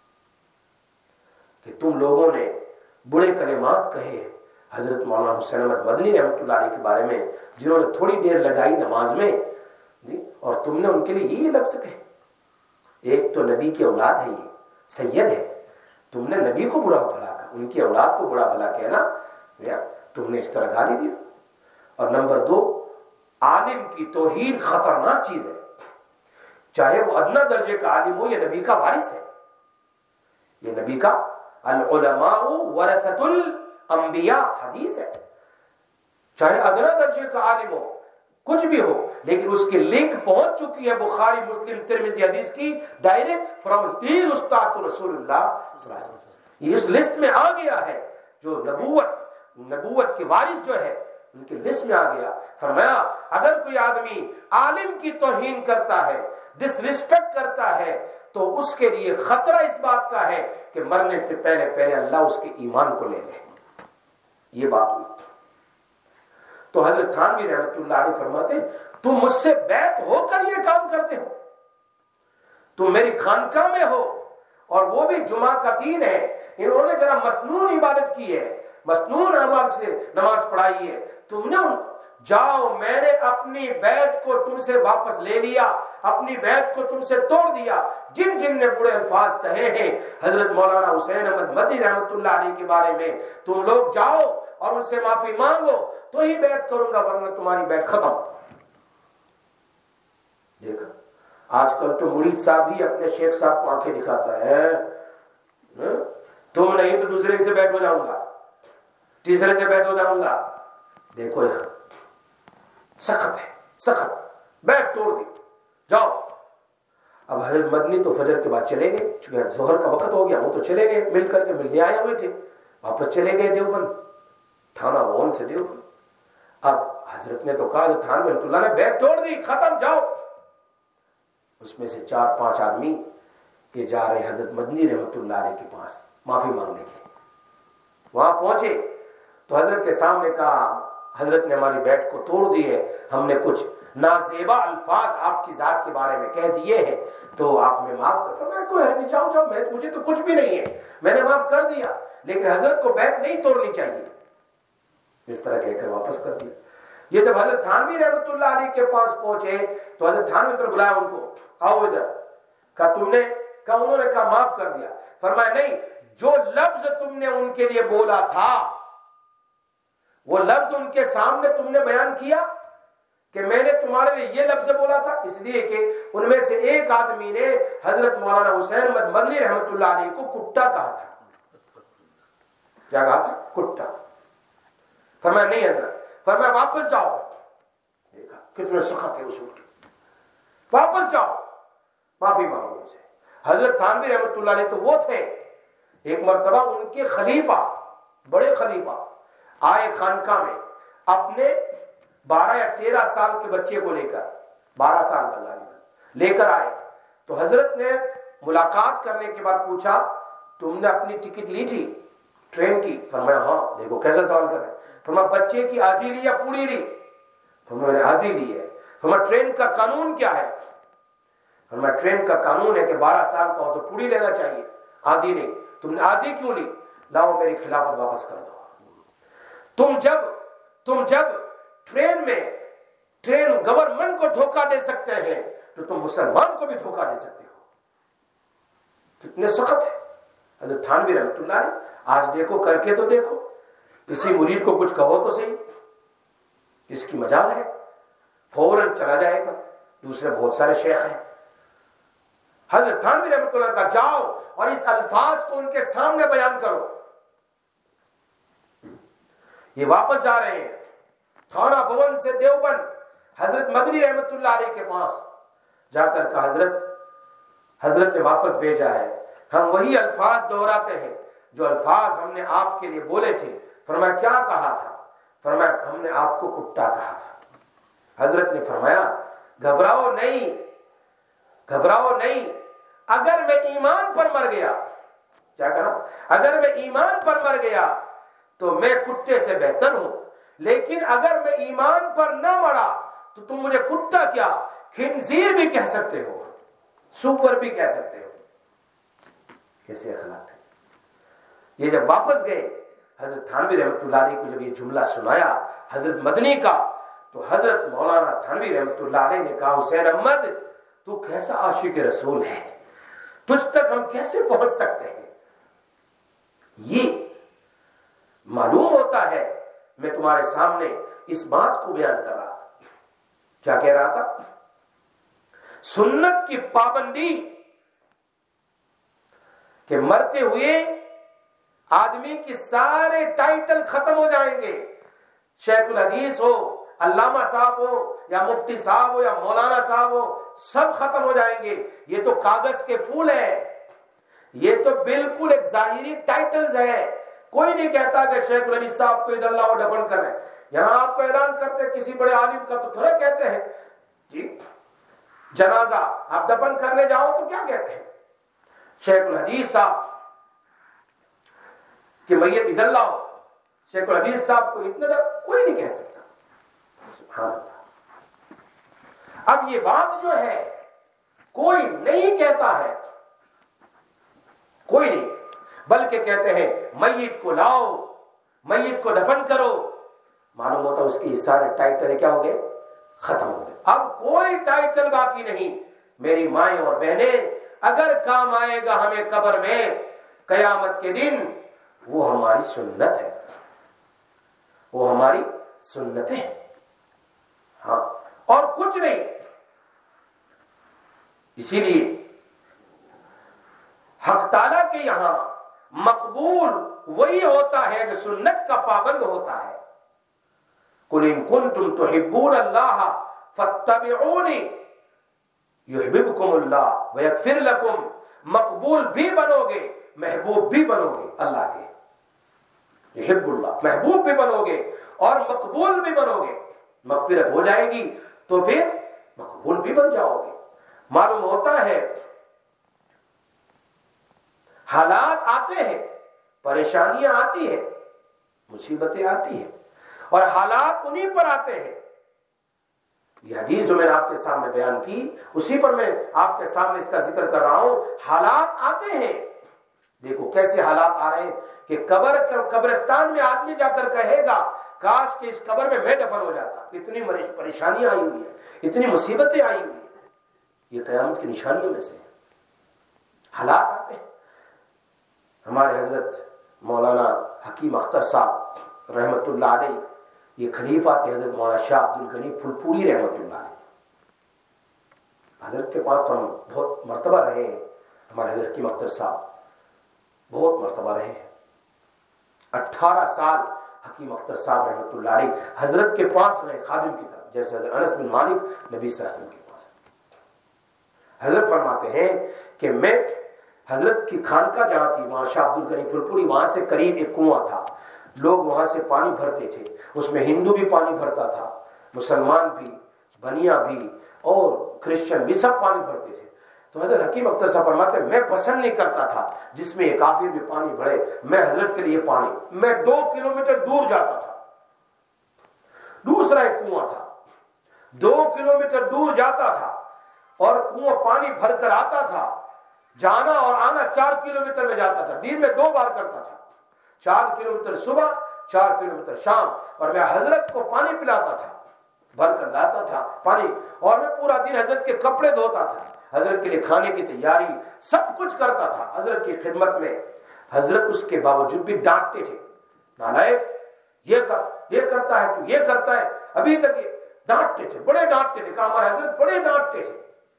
کہ تم لوگوں نے برے کلمات کہے حضرت مولانا حسین احمد مدنی رحمۃ اللہ علیہ کے بارے میں، جنہوں نے تھوڑی دیر لگائی نماز میں جی، اور تم نے ان کے لیے یہ لفظ کہے. ایک تو نبی کی اولاد ہے، یہ سید ہے، تم نے نبی کو برا بھلا کہا، ان کی اولاد کو برا بھلا کہنا یا تم نے اس طرح گالی دی. اور نمبر دو، عالم کی توہین خطرناک چیز ہے، چاہے وہ ادنا درجے کا عالم ہو یا نبی کا وارث ہے. یہ نبی کا العلماء ورثۃ الانبیاء حدیث ہے. چاہے ادنا درجے کا عالم ہو، کچھ بھی ہو، لیکن اس کی لنک پہنچ چکی ہے بخاری مسلم ترمذی حدیث کی ڈائریکٹ فرام ہی استاد رسول اللہ صلی اللہ علیہ وسلم. یہ اس لسٹ میں آ گیا ہے جو نبوت نبوت کے وارث جو ہے ان کی لسٹ میں آ گیا. فرمایا اگر کوئی آدمی عالم کی توہین کرتا ہے، ڈس ریسپیکٹ کرتا ہے، تو اس کے لیے خطرہ اس بات کا ہے کہ مرنے سے پہلے پہلے اللہ اس کے ایمان کو لے لے. یہ بات ہوئی. تو حضرت تھانوی رحمۃ اللہ علیہ فرماتے تم مجھ سے بیعت ہو کر یہ کام کرتے ہو، تم میری خانقاہ میں ہو، اور وہ بھی جمعہ کا دن ہے. انہوں نے ذرا مسنون عبادت کی ہے، مسنون اعمال سے نماز پڑھائی ہے. تم نے ان جاؤ، میں نے اپنی بیعت کو تم سے واپس لے لیا، اپنی بیعت کو تم سے توڑ دیا. جن جن نے برے الفاظ کہے ہیں حضرت مولانا حسین احمد مدنی رحمۃ اللہ علیہ کے بارے میں، تم لوگ جاؤ اور ان سے معافی مانگو تو ہی بیعت کروں گا، ورنہ تمہاری بیعت ختم. دیکھا آج کل تو مرید صاحب ہی اپنے شیخ صاحب کو آنکھیں دکھاتا ہے، تم نہیں تو دوسرے سے بیعت ہو جاؤں گا. तीसरे से बैठ हो जाऊंगा। देखो यहां सख्त है, सख्त, बैठ तोड़ दी, जाओ। अब हजरत मदनी तो फजर के बाद चले गए, चूंकि जोहर का वक्त हो गया, वो तो चले गए, मिल करके मिलने आए हुए थे, वापस चले गए देवबंद, थाना भवन से देवबंद। अब हजरत ने तो कहा, जो थान रहमतुल्लाह ने बैग तोड़ दी, खत्म, जाओ। उसमें से चार पांच आदमी ये जा रहे हजरत मदनी रहमतुल्लाह अलैह के पास माफी मांगने के। वहां पहुंचे तो हजरत के सामने कहा, हजरत ने हमारी बैठ को तोड़ दी है, हमने कुछ नाजेबा अल्फाज आपकी जात के बारे में कह दिए हैं, तो आप हमें माफ कर। मैं कोई हर जाओ जाओ, मैं मुझे तो कुछ भी नहीं है, मैंने माफ कर दिया, लेकिन हजरत को बैठ नहीं तोड़नी चाहिए। इस तरह कहकर वापस कर दिया। ये जब हजरत थानवी रहमतुल्लाह अलैह के पास पहुंचे तो हजरत थानवी ने बुलाया उनको, आओ इधर। कहा तुमने कहा, उन्होंने कहा माफ कर दिया। फरमाया नहीं, जो लफ्ज तुमने उनके लिए बोला था, वो लफ्ज उनके सामने तुमने बयान किया कि मैंने तुम्हारे लिए ये लफ्ज बोला था, इसलिए कि उनमें से एक आदमी ने हजरत मौलाना हुसैन अहमद मदनी रहमतुल्लाह अलैह को कुत्ता कहा था। क्या कहा था? कुत्ता। फरमाया नहीं हजरत। फरमाया वापस जाओ। देखा कितने सख्त है उसूल के, वापस जाओ, माफी मांगो उनसे। हजरत थानवी रहमतुल्लाह अलैह तो वो थे, एक मर्तबा उनके खलीफा, बड़े खलीफा आए खानका में अपने बारह या तेरह साल के बच्चे को लेकर, बारह साल का गालिबन लेकर आए। तो हजरत ने मुलाकात करने के बाद पूछा, तुमने अपनी टिकट ली थी ट्रेन की? फरमाया हाँ। देखो कैसा सवाल कर रहे हैं। फरमाया बच्चे की आधी ली या पूरी ली? फरमाया मैंने आधी ली है। फरमाया ट्रेन का कानून क्या है? फरमाया ट्रेन का कानून है कि बारह साल का हो तो पूरी लेना चाहिए, आधी नहीं। तुमने आधी क्यों ली? लाओ मेरी खिलाफत वापस कर दो। तुम जब तुम जब ट्रेन में ट्रेन गवर्नमेंट को धोखा दे सकते हैं तो तुम मुसलमान को भी धोखा दे सकते हो। कितने सख्त है हजरत थानवी रहमतुल्लाह अलैह। आज देखो, करके तो देखो, किसी मुरीद को कुछ कहो तो सही, इसकी मजाल है, फौरन चला जाएगा। दूसरे बहुत सारे शेख हैं। हजरत थानवी रहमतुल्लाह का जाओ और इस अल्फाज को उनके सामने बयान करो। ये वापस जा रहे हैं थाना भवन से देवबंद, हजरत मदनी रहमतुल्लाह अलैह के पास जाकर कहा, हजरत हजरत ने वापस भेजा है, हम वही अल्फाज दोहराते हैं जो अल्फाज हमने आपके लिए बोले थे। फरमाया क्या कहा था? फरमाया हमने आपको कुत्ता कहा था। हजरत ने फरमाया घबराओ नहीं, घबराओ नहीं, अगर मैं ईमान पर मर गया, क्या कहा? अगर मैं ईमान पर मर गया तो मैं कुत्ते से बेहतर हूं, लेकिन अगर मैं ईमान पर न मरा तो तुम मुझे कुत्ता क्या, खिंजीर भी कह सकते हो, सुअर भी कह सकते हो। कैसे अखलाक है। ये जब वापस गए, हजरत थानवी रहमतुल्लाह अलैह को जब ये जुमला सुनाया हजरत मदनी का, तो हजरत मौलाना थानवी रहमतुल्लाह अलैह ने कहा, हुसैन अहमद तू कैसा आशिक रसूल है, तुझ तक हम कैसे पहुंच सकते हैं? ये मालूम होता है मैं तुम्हारे सामने इस बात को बयान कर रहा था। क्या कह रहा था? सुन्नत की पाबंदी के मरते हुए आदमी की सारे टाइटल खत्म हो जाएंगे। शेखुल हदीस हो, अल्लामा साहब हो, या मुफ्ती साहब हो, या मौलाना साहब हो, सब खत्म हो जाएंगे। ये तो कागज के फूल है, ये तो बिल्कुल एक जाहिरी टाइटल्स है। कोई नहीं कहता कि शेखुल हदीस साहब को इधर लाओ दफन करें। यहां आपको ऐलान करते हैं किसी बड़े आलिम का, तो थोड़ा कहते हैं जी जनाजा आप दफन करने जाओ तो क्या कहते हैं, शेखुल हदीस साहब कि मैयत इधर लाओ। शेखुल हदीस साहब को इतना दर कोई नहीं कह सकता। सुभान अल्लाह। अब ये बात जो है कोई नहीं कहता है, कोई नहीं, बल्कि कहते हैं मैयत को लाओ, मैयत को दफन करो। मालूम होता उसकी सारे टाइटल क्या हो गए, खत्म हो गए। अब कोई टाइटल बाकी नहीं। मेरी माएं और बहनें, अगर काम आएगा हमें कब्र में कयामत के दिन, वो हमारी सुन्नत है, वो हमारी सुन्नत है, हाँ, और कुछ नहीं। इसीलिए हक ताला के यहां मकबूल وہی ہوتا ہے جو سنت کا پابند ہوتا ہے. قل ان کنتم تحبون اللہ فاتبعونی یحببکم اللہ ویغفر لکم. مقبول بھی بنو گے محبوب بھی بنو گے اللہ کے. یحب اللہ محبوب بھی بنو گے اور مقبول بھی بنو گے. مغفرت ہو جائے گی تو پھر مقبول بھی بن جاؤ گے. معلوم ہوتا ہے حالات آتے ہیں, پریشانیاں آتی ہیں, مصیبتیں آتی ہیں اور حالات انہی پر آتے ہیں. یہ حدیث جو میں نے آپ کے سامنے بیان کی اسی پر میں آپ کے سامنے اس کا ذکر کر رہا ہوں. حالات آتے ہیں, دیکھو کیسے حالات آ رہے ہیں کہ قبر قبرستان میں آدمی جا کر کہے گا کاش کہ اس قبر میں میں دفن ہو جاتا. اتنی پریشانیاں آئی ہوئی ہیں, اتنی مصیبتیں آئی ہوئی ہیں. یہ قیامت کی نشانیوں میں سے حالات آتے ہیں. ہمارے حضرت مولانا حکیم اختر صاحب رحمت اللہ علیہ, یہ خلیفہ تھے حضرت مولانا شاہ عبد الغنی پھلپوری رحمت اللہ علیہ. حضرت کے پاس ہم بہت مرتبہ رہے ہیں. ہمارے حضرت حکیم اختر صاحب بہت مرتبہ رہے ہیں. اٹھارہ سال حکیم اختر صاحب رحمت اللہ علیہ حضرت کے پاس رہے خادم کی طرف, جیسے حضرت انس بن مالک نبی صلی اللہ علیہ وسلم کے پاس. حضرت فرماتے ہیں کہ میں حضرت کی خانقاہ جہاں تھی وہاں شاہ عبد الغنی پھلپوری, وہاں سے قریب ایک کنواں تھا. لوگ وہاں سے پانی بھرتے تھے. اس میں ہندو بھی پانی بھرتا تھا, مسلمان بھی, بنیا بھی اور کرسچن بھی, سب پانی بھرتے تھے. تو حضرت حکیم اختر صاحب فرماتے ہیں میں پسند نہیں کرتا تھا جس میں یہ کافر بھی پانی بھرے. میں حضرت کے لیے پانی, میں دو کلومیٹر دور جاتا تھا. دوسرا ایک کنواں تھا, دو کلومیٹر دور جاتا تھا اور کنواں پانی بھر کر آتا تھا. جانا اور آنا چار کلومیٹر میں جاتا تھا. دن میں دو بار کرتا تھا, چار کلومیٹر صبح, چار کلومیٹر شام. اور میں حضرت کو پانی پلاتا تھا, بھر کر لاتا تھا پانی. اور میں پورا دن حضرت کے کپڑے دھوتا تھا, حضرت کے لیے کھانے کی تیاری سب کچھ کرتا تھا حضرت کی خدمت میں. حضرت اس کے باوجود بھی ڈانٹتے تھے, نالائق یہ کر, یہ کرتا ہے تو یہ کرتا ہے. ابھی تک یہ ڈانٹتے تھے, بڑے ڈانٹتے تھے. کہا ہمارے حضرت بڑے ڈانٹتے تھے,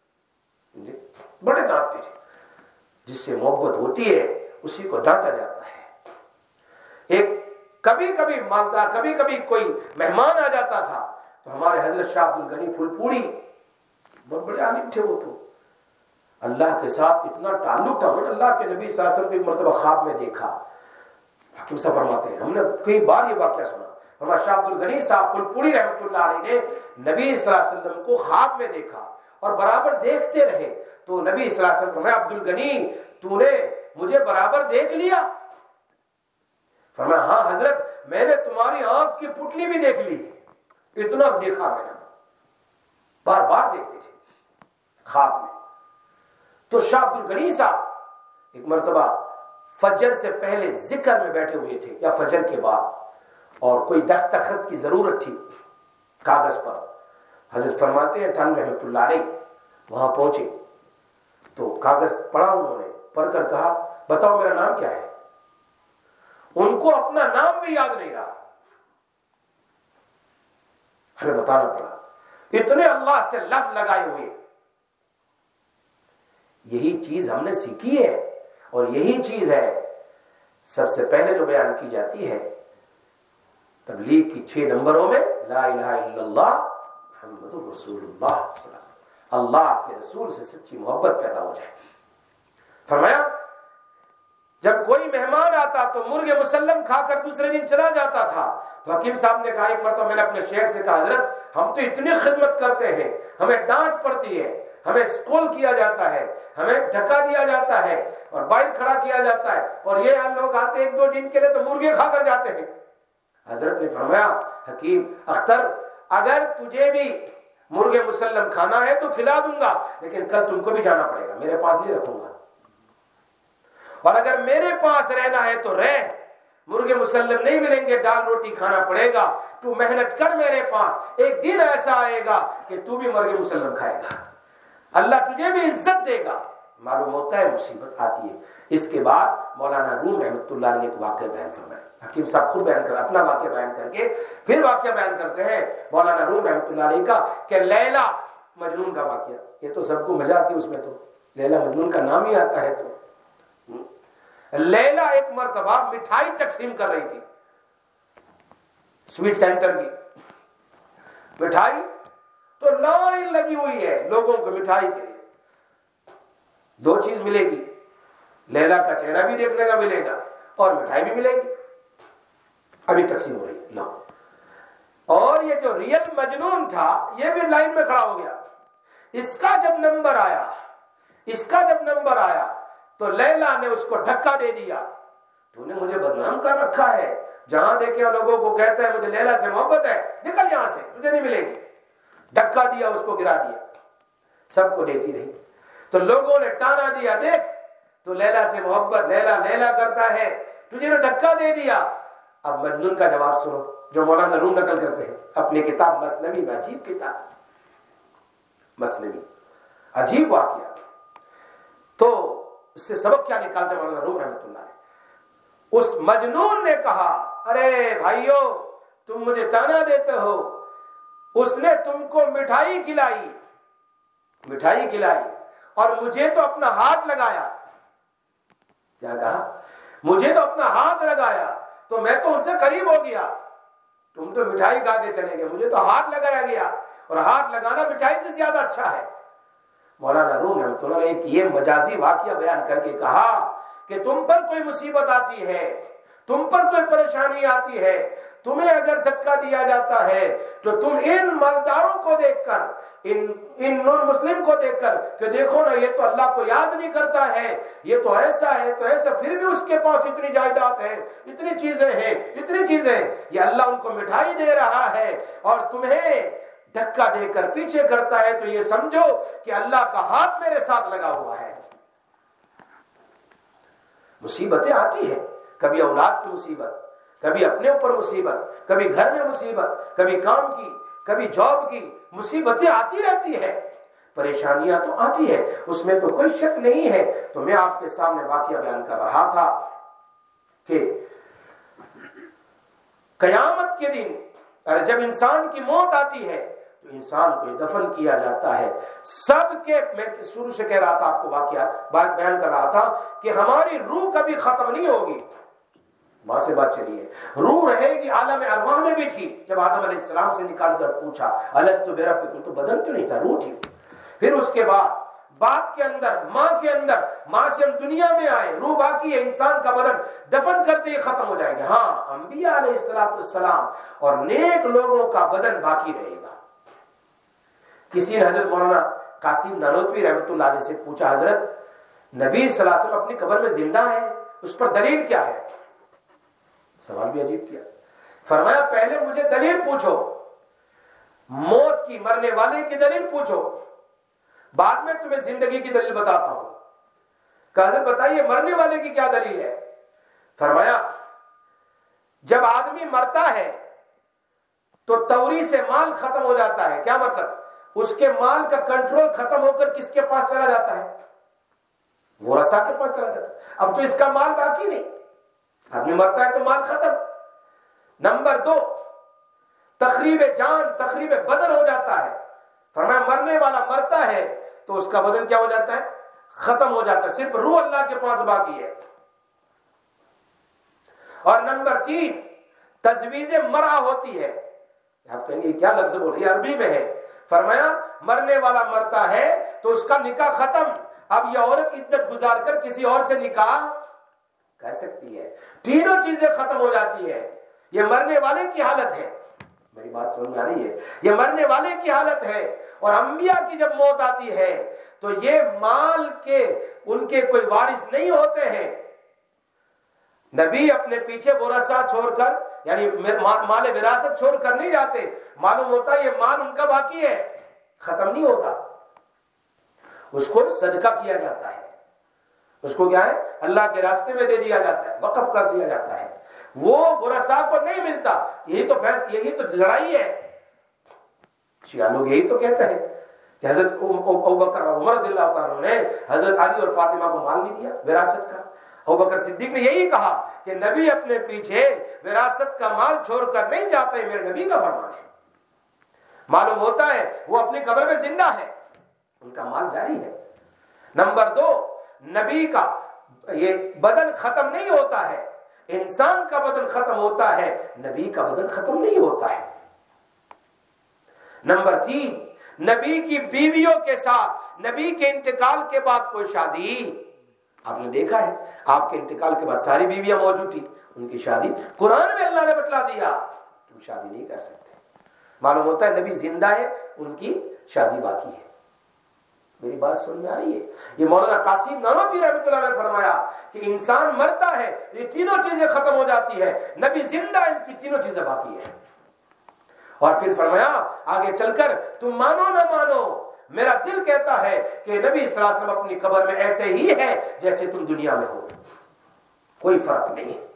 بڑے ڈانٹتے تھے. جس سے محبت ہوتی ہے اسی کو ڈانٹا جاتا ہے. ایک کبھی کبھی مالدار, کبھی کبھی کوئی مہمان آ جاتا تھا تو ہمارے حضرت شاہ عبد الغنی پھلپوری بہت بڑے عالم تھے. وہ تو اللہ کے ساتھ اتنا تعلق تھا. اللہ کے نبی صلی اللہ علیہ وسلم کو ایک مرتبہ خواب میں دیکھا. حکیم صاحب فرماتے ہیں ہم نے کئی بار یہ واقعہ سنا. ہمارے شاہ عبد الغنی صاحب پھلپوری رحمۃ اللہ علیہ نے نبی صلی اللہ علیہ وسلم کو خواب میں دیکھا اور برابر دیکھتے رہے. تو نبی صلی اللہ علیہ وسلم فرمایا عبد الغنی تو نے مجھے برابر دیکھ لیا؟ فرمایا ہاں حضرت, میں نے تمہاری آنکھ کی پٹلی بھی دیکھ لی. اتنا دیکھا میں نے, بار بار دیکھتے تھے خواب میں. تو شاہ عبد الغنی صاحب ایک مرتبہ فجر سے پہلے ذکر میں بیٹھے ہوئے تھے یا فجر کے بعد, اور کوئی دستخط کی ضرورت تھی کاغذ پر. حضرت فرماتے ہیں تھان رحمت اللہ علیہ وہاں پہنچے تو کاغذ پڑھا, انہوں نے پڑھ کر کہا بتاؤ میرا نام کیا ہے. ان کو اپنا نام بھی یاد نہیں رہا, ہمیں بتانا پڑا. اتنے اللہ سے لفظ لگائے ہوئے. یہی چیز ہم نے سیکھی ہے اور یہی چیز ہے سب سے پہلے جو بیان کی جاتی ہے تبلیغ کی چھ نمبروں میں, لا الہ الا اللہ محمد رسول اللہ صلی اللہ علیہ وسلم. اللہ کے رسول سے سچی محبت پیدا ہو جائے. فرمایا جب کوئی مہمان آتا تو مرغ مسلم کھا کر دوسرے دن چلا جاتا تھا. تو حکیم صاحب نے کہا ایک مرتبہ میں نے اپنے شیخ سے کہا حضرت ہم تو اتنی خدمت کرتے ہیں, ہمیں ڈانٹ پڑتی ہے, ہمیں اسکول کیا جاتا ہے, ہمیں ڈھکا دیا جاتا ہے اور باہر کھڑا کیا جاتا ہے, اور یہ لوگ آتے ایک دو دن کے لیے تو مرغے کھا کر جاتے ہیں. حضرت نے فرمایا حکیم اختر اگر تجھے بھی مرغ مسلم کھانا ہے تو کھلا دوں گا, لیکن کل تم کو بھی جانا پڑے گا, میرے پاس نہیں رکھوں گا. اور اگر میرے پاس رہنا ہے تو رہ, مرغ مسلم نہیں ملیں گے, دال روٹی کھانا پڑے گا. تو محنت کر میرے پاس, ایک دن ایسا آئے گا کہ تو بھی مرغ مسلم کھائے گا, اللہ تجھے بھی عزت دے گا. معلوم ہوتا ہے مصیبت آتی ہے. اس کے بعد مولانا روم رحمۃ اللہ علیہ نے ایک واقعہ بیان فرمایا. حکیم صاحب خود بیان کر اپنا واقعہ بیان کر کے پھر واقعہ بیان کرتے ہیں مولانا روم رحمۃ اللہ علیہ کا کہ لیلا مجنون کا واقعہ. یہ تو سب کو مزہ آتی ہے اس میں, تو لیلا مجنون کا نام ہی آتا ہے. تو لیلا ایک مرتبہ مٹھائی تقسیم کر رہی تھی، سویٹ سینٹر کی مٹھائی، تو لائن لگی ہوئی ہے لوگوں کو مٹھائی کے لیے. دو چیز ملے گی، لیلا کا چہرہ بھی دیکھنے کا ملے گا اور مٹھائی بھی ملے گی. ابھی تقسیم ہو رہی ہے لو. اور یہ جو ریئل مجنون تھا یہ بھی لائن میں کھڑا ہو گیا. اس کا جب نمبر آیا اس کا جب نمبر آیا تو لیلا نے اس کو دھکا دے دیا. تو نے مجھے بدنام کر رکھا ہے، جہاں دیکھے لوگوں کو کہتا ہے مجھے لیلا سے محبت ہے، نکل یہاں سے، تجھے نہیں ملے گی. دھکا دیا، اس کو گرا دیا، سب کو دیتی رہی. تو لوگوں نے تانا دیا، دیکھ تو لیلا سے محبت، لیلا لیلا کرتا ہے، تجھے نے دھکا دے دیا. اب مجنون کا جواب سنو جو مولانا روم نقل کرتے ہیں اپنی کتاب مثنوی میں. عجیب کتاب مثنوی، عجیب واقعہ. تو اس سے سبق کیا نکالتے مولانا روم رحمۃ اللہ نے؟ اس مجنون نے کہا ارے بھائیو تم مجھے تانا دیتے ہو، اس نے تم کو مٹھائی کھلائی مٹھائی کھلائی اور مجھے تو اپنا ہاتھ لگایا. کیا کہا؟ مجھے تو اپنا ہاتھ لگایا تو میں تو ان سے قریب ہو گیا. تم تو مٹھائی کھا کے چلے گئے، مجھے تو ہاتھ لگایا گیا، اور ہاتھ لگانا مٹھائی سے زیادہ اچھا ہے. مولانا روم رحمۃ اللہ نے ایک یہ مجازی واقعہ بیان کر کے کہا کہ تم پر کوئی مصیبت آتی ہے، تم پر کوئی پریشانی آتی ہے، تمہیں اگر دھکا دیا جاتا ہے تو تم ان مالداروں کو دیکھ کر، ان ان نون مسلم کو دیکھ کر کہ دیکھو نا یہ تو اللہ کو یاد نہیں کرتا ہے، یہ تو ایسا ہے تو ایسا، پھر بھی اس کے پاس اتنی جائیداد ہے، اتنی چیزیں ہیں اتنی چیزیں یہ اللہ ان کو مٹھائی دے رہا ہے اور تمہیں دھکا دے کر پیچھے کرتا ہے، تو یہ سمجھو کہ اللہ کا ہاتھ میرے ساتھ لگا ہوا ہے. مصیبتیں آتی ہیں، کبھی اولاد کی مصیبت، کبھی اپنے اوپر مصیبت، کبھی گھر میں مصیبت، کبھی کام کی، کبھی جاب کی، مصیبتیں آتی رہتی ہے، پریشانیاں تو آتی ہے، اس میں تو کوئی شک نہیں ہے. تو میں آپ کے سامنے واقعہ بیان کر رہا تھا کہ قیامت کے دن جب انسان کی موت آتی ہے تو انسان کو دفن کیا جاتا ہے. سب کے، میں شروع سے کہہ رہا تھا آپ کو واقعہ بات بیان کر رہا تھا کہ ہماری روح کبھی ختم نہیں ہوگی. وہاں سے بات چلی ہے، روح رہے گی، عالم ارواح میں بھی تھی. جب آدم علیہ السلام سے نکال کر پوچھا الستو بربکم، تو بدن تو نہیں تھا، روح تھی. پھر اس کے بعد باپ کے اندر، ماں کے اندر، ماں سے ہم دنیا میں آئے، روح باقی ہے، انسان کا بدن دفن کرتے ہی ختم ہو جائے گا. ہاں انبیاء علیہ السلام اور نیک لوگوں کا بدن باقی رہے گا. کسی نے حضرت مولانا قاسم نانوتوی رحمۃ اللہ علیہ سے پوچھا حضرت نبی صلی اللہ علیہ وسلم اپنی قبر میں زندہ ہے، اس پر دلیل کیا ہے؟ سوال بھی عجیب کیا. فرمایا پہلے مجھے دلیل پوچھو، موت کی، مرنے والے کی دلیل پوچھو، بعد میں تمہیں زندگی کی دلیل بتاتا ہوں. کہا حضرت بتائیے مرنے والے کی کیا دلیل ہے؟ فرمایا جب آدمی مرتا ہے تو توری سے مال ختم ہو جاتا ہے. کیا مطلب؟ اس کے مال کا کنٹرول ختم ہو کر کس کے پاس چلا جاتا ہے؟ ورثہ کے پاس چلا جاتا ہے. اب تو اس کا مال باقی نہیں، آدمی مرتا ہے تو مال ختم. نمبر دو، تخریب جان، تخریب بدن ہو جاتا ہے. فرمایا مرنے والا مرتا ہے تو اس کا بدن کیا ہو جاتا ہے؟ ختم ہو جاتا ہے، صرف روح اللہ کے پاس باقی ہے. اور نمبر تین، تجویز مرا ہوتی ہے. آپ کہیں گے کیا لفظ بول رہے؟ یہ عربی میں ہے. فرمایا مرنے والا مرتا ہے تو اس کا نکاح ختم. اب یہ عورت عدت گزار کر کسی اور سے نکاح کر سکتی ہے. تینوں چیزیں ختم ہو جاتی ہے. یہ مرنے والے کی حالت ہے. میری بات سمجھ میں آ رہی ہے؟ یہ مرنے والے کی حالت ہے. اور انبیاء کی جب موت آتی ہے تو یہ مال کے ان کے کوئی وارث نہیں ہوتے ہیں. نبی اپنے پیچھے ورثہ چھوڑ کر، یعنی مال وراثت چھوڑ کر نہیں جاتے. معلوم ہوتا ہے یہ مال ان کا باقی ہے، ختم نہیں ہوتا. اس کو صدقہ کیا جاتا ہے، اس کو کیا ہے؟ اللہ کے راستے میں دے دیا جاتا ہے، وقف کر دیا جاتا ہے. وہ ورثہ کو نہیں ملتا. یہی تو فیصلہ، یہی تو لڑائی ہے. شیعہ لوگ یہی تو کہتے ہیں کہ حضرت ابوبکر اور عمر رضی اللہ تعالیٰ نے حضرت علی اور فاطمہ کو مال نہیں دیا وراثت کا. ابوبکر صدیق نے یہی کہا کہ نبی اپنے پیچھے وراثت کا مال چھوڑ کر نہیں جاتے، میرے نبی کا فرمان ہے. معلوم ہوتا ہے وہ اپنی قبر میں زندہ ہے، ان کا مال جاری ہے. نمبر دو، نبی کا یہ بدن ختم نہیں ہوتا ہے، انسان کا بدن ختم ہوتا ہے، نبی کا بدن ختم نہیں ہوتا ہے۔ نمبر تین، نبی کی بیویوں کے ساتھ نبی کے انتقال کے بعد کوئی شادی، آپ نے دیکھا ہے آپ کے انتقال کے بعد ساری بیویاں موجود تھی، ان کی شادی قرآن میں اللہ نے بتلا دیا تم شادی نہیں کر سکتے۔ معلوم ہوتا ہے نبی زندہ ہے، ان کی شادی باقی ہے۔ میری بات سمجھ میں آ رہی ہے؟ یہ مولانا قاسم نانوتوی رحمۃ اللہ نے فرمایا کہ انسان مرتا ہے یہ تینوں چیزیں ختم ہو جاتی ہے، نبی زندہ ہے، اس کی تینوں چیزیں باقی ہیں۔ اور پھر فرمایا آگے چل کر تم مانو نہ مانو، میرا دل کہتا ہے کہ نبی صلی اللہ علیہ وسلم اپنی قبر میں ایسے ہی ہے جیسے تم دنیا میں ہو، کوئی فرق نہیں ہے۔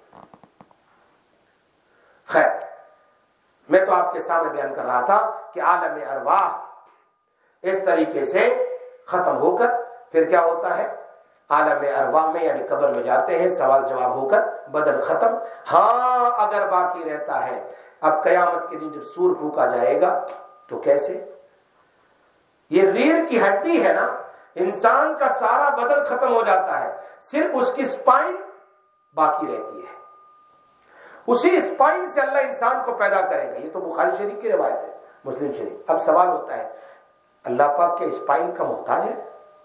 خیر، میں تو آپ کے سامنے بیان کر رہا تھا کہ عالم ارواح اس طریقے سے ختم ہو کر پھر کیا ہوتا ہے، عالم ارواح میں یعنی قبر میں جاتے ہیں، سوال جواب ہو کر بدن ختم۔ ہاں اگر باقی رہتا ہے، اب قیامت کے دن جب سور پھونکا جائے گا تو کیسے؟ یہ ریڑھ کی ہڈی ہے نا، انسان کا سارا بدن ختم ہو جاتا ہے، صرف اس کی سپائن باقی رہتی ہے، اسی سپائن سے اللہ انسان کو پیدا کرے گا۔ یہ تو بخاری شریف کی روایت ہے، مسلم شریف۔ اب سوال ہوتا ہے اللہ پاک کے سپائن کا محتاج ہے؟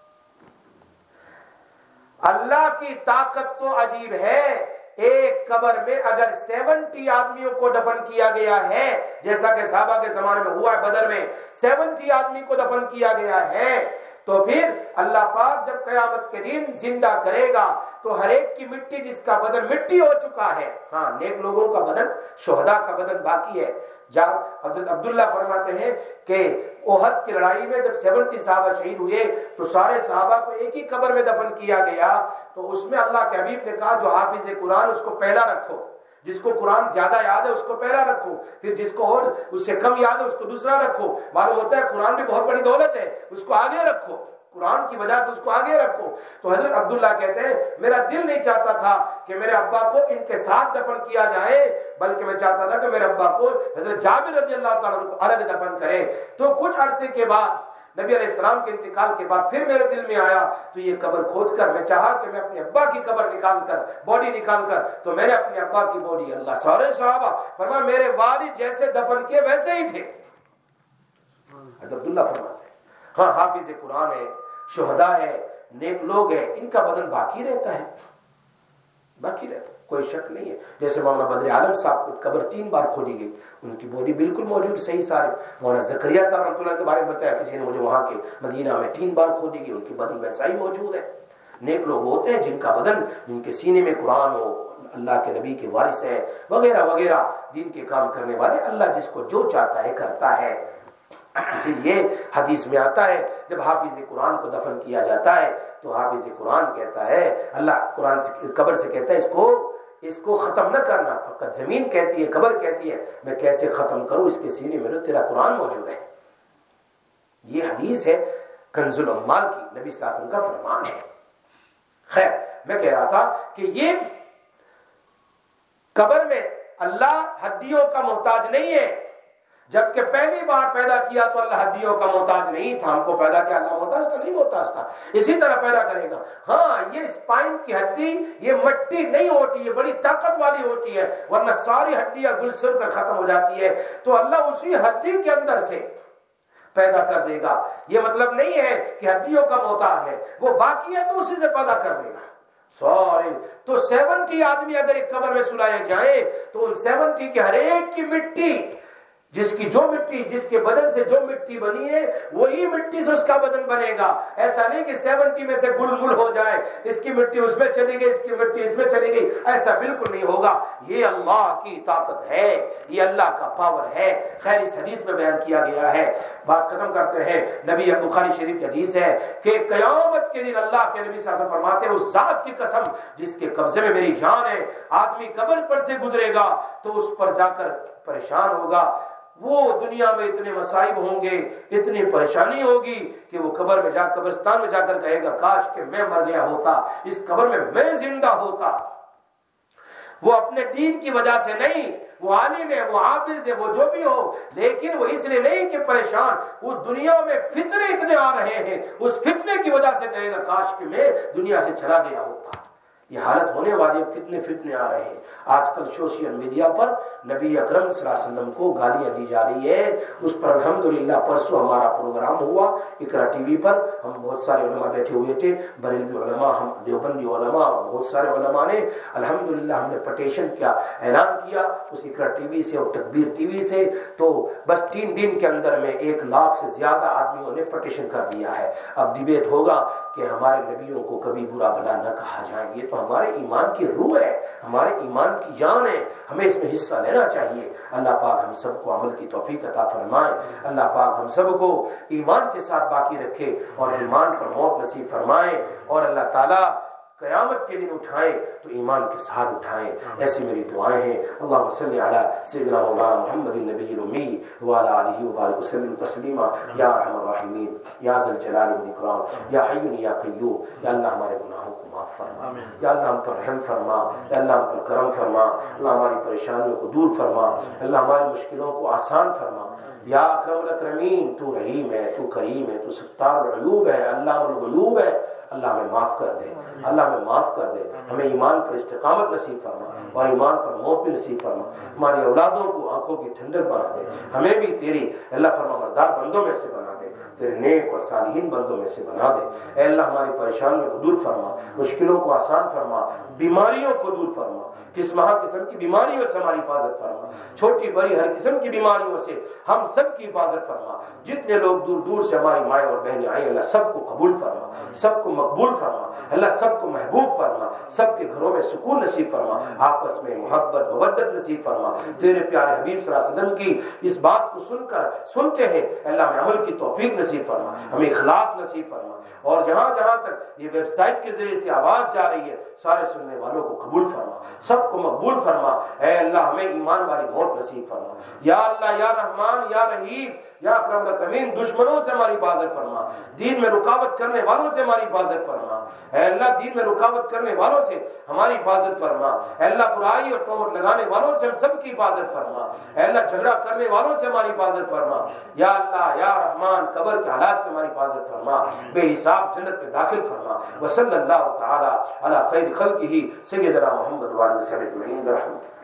اللہ کی طاقت تو عجیب ہے، ایک قبر میں اگر سیونٹی آدمیوں کو دفن کیا گیا ہے، جیسا کہ صحابہ کے زمانے میں ہوا ہے، بدر میں سیونٹی آدمی کو دفن کیا گیا ہے، تو پھر اللہ پاک جب قیامت کے دن زندہ کرے گا تو ہر ایک کی مٹی، جس کا بدن مٹی ہو چکا ہے، ہاں نیک لوگوں کا بدن، شہداء کا بدن باقی ہے۔ جب عبداللہ فرماتے ہیں کہ احد کی لڑائی میں جب سیونٹی صحابہ شہید ہوئے تو سارے صحابہ کو ایک ہی قبر میں دفن کیا گیا، تو اس میں اللہ کے حبیب نے کہا جو حافظ قرآن اس کو پہلا رکھو، جس کو قرآن زیادہ یاد ہے اس کو پہلا رکھو، پھر جس کو اور اس سے کم یاد ہے اس کو دوسرا رکھو۔ معلوم ہوتا ہے قرآن بھی بہت بڑی دولت ہے، اس کو آگے رکھو، قرآن کی وجہ سے اس کو آگے رکھو۔ تو حضرت عبداللہ کہتے ہیں میرا دل نہیں چاہتا تھا کہ میرے ابا کو ان کے ساتھ دفن کیا جائے، بلکہ میں چاہتا تھا کہ میرے ابا کو حضرت جابر رضی اللہ تعالیٰ عنہ کو الگ دفن کرے۔ تو کچھ عرصے کے بعد نبی علیہ السلام کے انتقال کے بعد پھر میرے دل میں آیا تو یہ قبر کھود کر میں چاہا کہ میں اپنے ابا کی قبر نکال کر، باڈی نکال کر، تو میں نے اپنے ابا کی باڈی، اللہ سارے صحابہ فرمایا میرے والد جیسے دفن کیے ویسے ہی تھے۔ حضرت عبداللہ فرماتے ہیں ہاں حافظ قرآن ہے، شہداء ہے، نیک لوگ ہیں، ان کا بدن باقی رہتا ہے، باقی رہتا ہے، کوئی شک نہیں ہے۔ جیسے مولانا بدر عالم صاحب کو قبر تین بار کھودی گئی، ان کی باڈی بالکل موجود صحیح سارے۔ مولانا زکریا صاحب رحمۃ اللہ کے بارے میں بتایا کسی نے مجھے، وہاں کے مدینہ میں تین بار کھودی گئی، ان کی بدن ویسا ہی موجود ہے۔ نیک لوگ ہوتے ہیں جن کا بدن، جن کے سینے میں قرآن ہو، اللہ کے نبی کے وارث ہے، وغیرہ وغیرہ دین کے کام کرنے والے، اللہ جس کو جو چاہتا ہے کرتا ہے۔ اسی لیے حدیث میں آتا ہے جب حافظ قرآن کو دفن کیا جاتا ہے تو حافظ قرآن کہتا ہے، اللہ قرآن سے قبر سے کہتا ہے اس کو اس کو ختم نہ کرنا، فقط زمین کہتی ہے، قبر کہتی ہے میں کیسے ختم کروں، اس کے سینے میں تیرا قرآن موجود ہے۔ یہ حدیث ہے کنز العمال کی، نبی صلی اللہ علیہ وسلم کا فرمان ہے۔ خیر، میں کہہ رہا تھا کہ یہ قبر میں اللہ ہڈیوں کا محتاج نہیں ہے، جبکہ پہلی بار پیدا کیا تو اللہ ہڈیوں کا محتاج نہیں تھا، ہم کو پیدا کیا اللہ محتاج تھا؟ نہیں محتاج تھا، اسی طرح پیدا کرے گا۔ ہاں یہ سپائن کی ہڈی یہ مٹی نہیں ہوتی، یہ بڑی طاقت والی ہوتی ہے، ورنہ ساری ہڈیاں گل سر کر ختم ہو جاتی ہے، تو اللہ اسی ہڈی کے اندر سے پیدا کر دے گا۔ یہ مطلب نہیں ہے کہ ہڈیوں کا محتاج ہے، وہ باقی ہے تو اسی سے پیدا کر دے گا۔ سوری تو سیونٹی آدمی اگر ایک قبر میں سلائے جائیں تو ان سیونٹی کے ہر ایک کی مٹی، جس کی جو مٹی، جس کے بدن سے جو مٹی بنی ہے وہی مٹی سے اس کا بدن بنے گا۔ ایسا نہیں کہ سیونٹی میں سے گل گل ہو جائے، اس کی مٹی اس میں چلی گئی، اس کی مٹی اس میں چلی گئی، ایسا بالکل نہیں ہوگا۔ یہ اللہ کی طاقت ہے، یہ اللہ کا پاور ہے۔ خیر اس حدیث میں بیان کیا گیا ہے، بات ختم کرتے ہیں۔ نبی بخاری شریف کی حدیث ہے کہ قیامت کے دن اللہ کے نبی صلی اللہ علیہ وسلم فرماتے ہیں اس ذات کی قسم جس کے قبضے میں میری جان ہے، آدمی قبر پر سے گزرے گا تو اس پر جا کر پریشان ہوگا، وہ دنیا میں اتنے مصائب ہوں گے، اتنی پریشانی ہوگی کہ وہ قبر میں جا قبرستان میں جا کر کہے گا کاش کہ میں مر گیا ہوتا، اس قبر میں میں زندہ ہوتا۔ وہ اپنے دین کی وجہ سے نہیں، وہ عالم ہے، وہ حافظ ہے، وہ جو بھی ہو، لیکن وہ اس لیے نہیں کہ پریشان، اس دنیا میں فتنے اتنے آ رہے ہیں، اس فتنے کی وجہ سے کہے گا کاش کہ میں دنیا سے چلا گیا ہوتا۔ یہ حالت ہونے والی. اب کتنے فتنے آ رہے ہیں آج کل سوشل میڈیا پر. نبی اکرم صلی اللہ علیہ وسلم کو گالیاں دی جا رہی ہے. اس پر الحمدللہ پرسوں ہمارا پروگرام ہوا اقرا ٹی وی پر. ہم بہت سارے علماء بیٹھے ہوئے تھے, بریلوی علماء, ہم دیوبندی علماء, بہت سارے علماء نے الحمدللہ ہم نے پٹیشن کیا, اعلان کیا اس اقرا ٹی وی سے اور تکبیر ٹی وی سے. تو بس تین دن کے اندر میں ایک لاکھ سے زیادہ آدمیوں نے پٹیشن کر دیا ہے. اب ڈیبیٹ ہوگا کہ ہمارے نبیوں کو کبھی برا بھلا نہ کہا جائے. یہ تو ہمارے ایمان کی روح ہے, ہمارے ایمان کی جان ہے, ہمیں اس میں حصہ لینا چاہیے. اللہ پاک ہم سب کو عمل کی توفیق عطا فرمائے. اللہ پاک ہم سب کو ایمان کے ساتھ باقی رکھے اور ایمان پر موت نصیب فرمائے. اور اللہ تعالیٰ قیامت کے دن اٹھائیں تو ایمان کے ساتھ اٹھائیں. ایسی میری دعائیں ہیں. اللہم صلی علی سیدنا مولانا محمد النبی الامی وعلی آلہ وبارک وسلم تسلیما. یا ارحم الراحمین, یا ذا الجلال والاکرام, یا حی یا قیوم. یا اللہ ہمارے گناہوں کو معاف فرما, یا اللہ ہم پر رحم فرما, یا اللہ ہم پر کرم فرما. اللہ ہماری پریشانیوں کو دور فرما, اللہ ہماری مشکلوں کو آسان فرما. یا اکرم الاکرمین, تو رحیم ہے, تو کریم ہے, تو ستار العیوب ہے, علام الغیوب ہے. اللہ ہمیں معاف کر دے, اللہ ہمیں معاف کر دے. ہمیں ایمان پر استقامت نصیب فرما اور ایمان پر موت بھی نصیب فرما. ہماری اولادوں کو آنکھوں کی ٹھنڈک بنا دے. ہمیں بھی تیری اللہ فرما بردار بندوں میں سے بنا دے, تیرے نیک اور صالحین بندوں میں سے بنا دے. اے اللہ ہماری پریشانیوں کو دور فرما, مشکلوں کو آسان فرما, بیماریوں کو دور فرما. قسم قسم کی بیماریوں سے ہماری حفاظت فرما, چھوٹی بڑی ہر قسم کی بیماریوں سے ہم سب کی حفاظت فرما. جتنے لوگ دور دور سے ہماری مائیں اور بہنیں آئیں اللہ سب کو قبول فرما, سب کو مقبول فرما. اللہ سب کو محبوب فرما, سب کے گھروں میں سکون نصیب فرما, آپس میں محبت مودت نصیب فرما. تیرے پیارے حبیب صلی اللہ علیہ وسلم کی اس بات کو سن کر سنتے ہیں اللہ میں عمل کی توفیق نصیب فرما, ہمیں اخلاص نصیب فرما. اور جہاں جہاں تک یہ ویب سائٹ کے ذریعے سے آواز جا رہی ہے سارے سننے والوں کو قبول فرما, سب کو مقبول فرما. اے اللہ ہمیں ایمان والی موت نصیب فرما. یا اللہ یا رحمان یا رحیم یا اکرم الاکرمین, دشمنوں سے ہماری حفاظت فرما, دین میں رکاوٹ کرنے والوں سے ہماری حفاظت فرما. اے اللہ دین میں رکاوٹ کرنے والوں سے ہماری حفاظت فرما. اے اللہ برائی اور تہمت لگانے والوں سے ہم سب کی حفاظت فرما. اے اللہ جھگڑا کرنے والوں سے ہماری حفاظت فرما. یا اللہ یا رحمان قبر کے حالات سے ہماری حفاظت فرما, بے حساب جنت میں داخل فرما. وصلی اللہ تعالی علی خیر خلقہ سیدنا محمد وعلی آلہ وصحبہ اجمعین برحمتہ.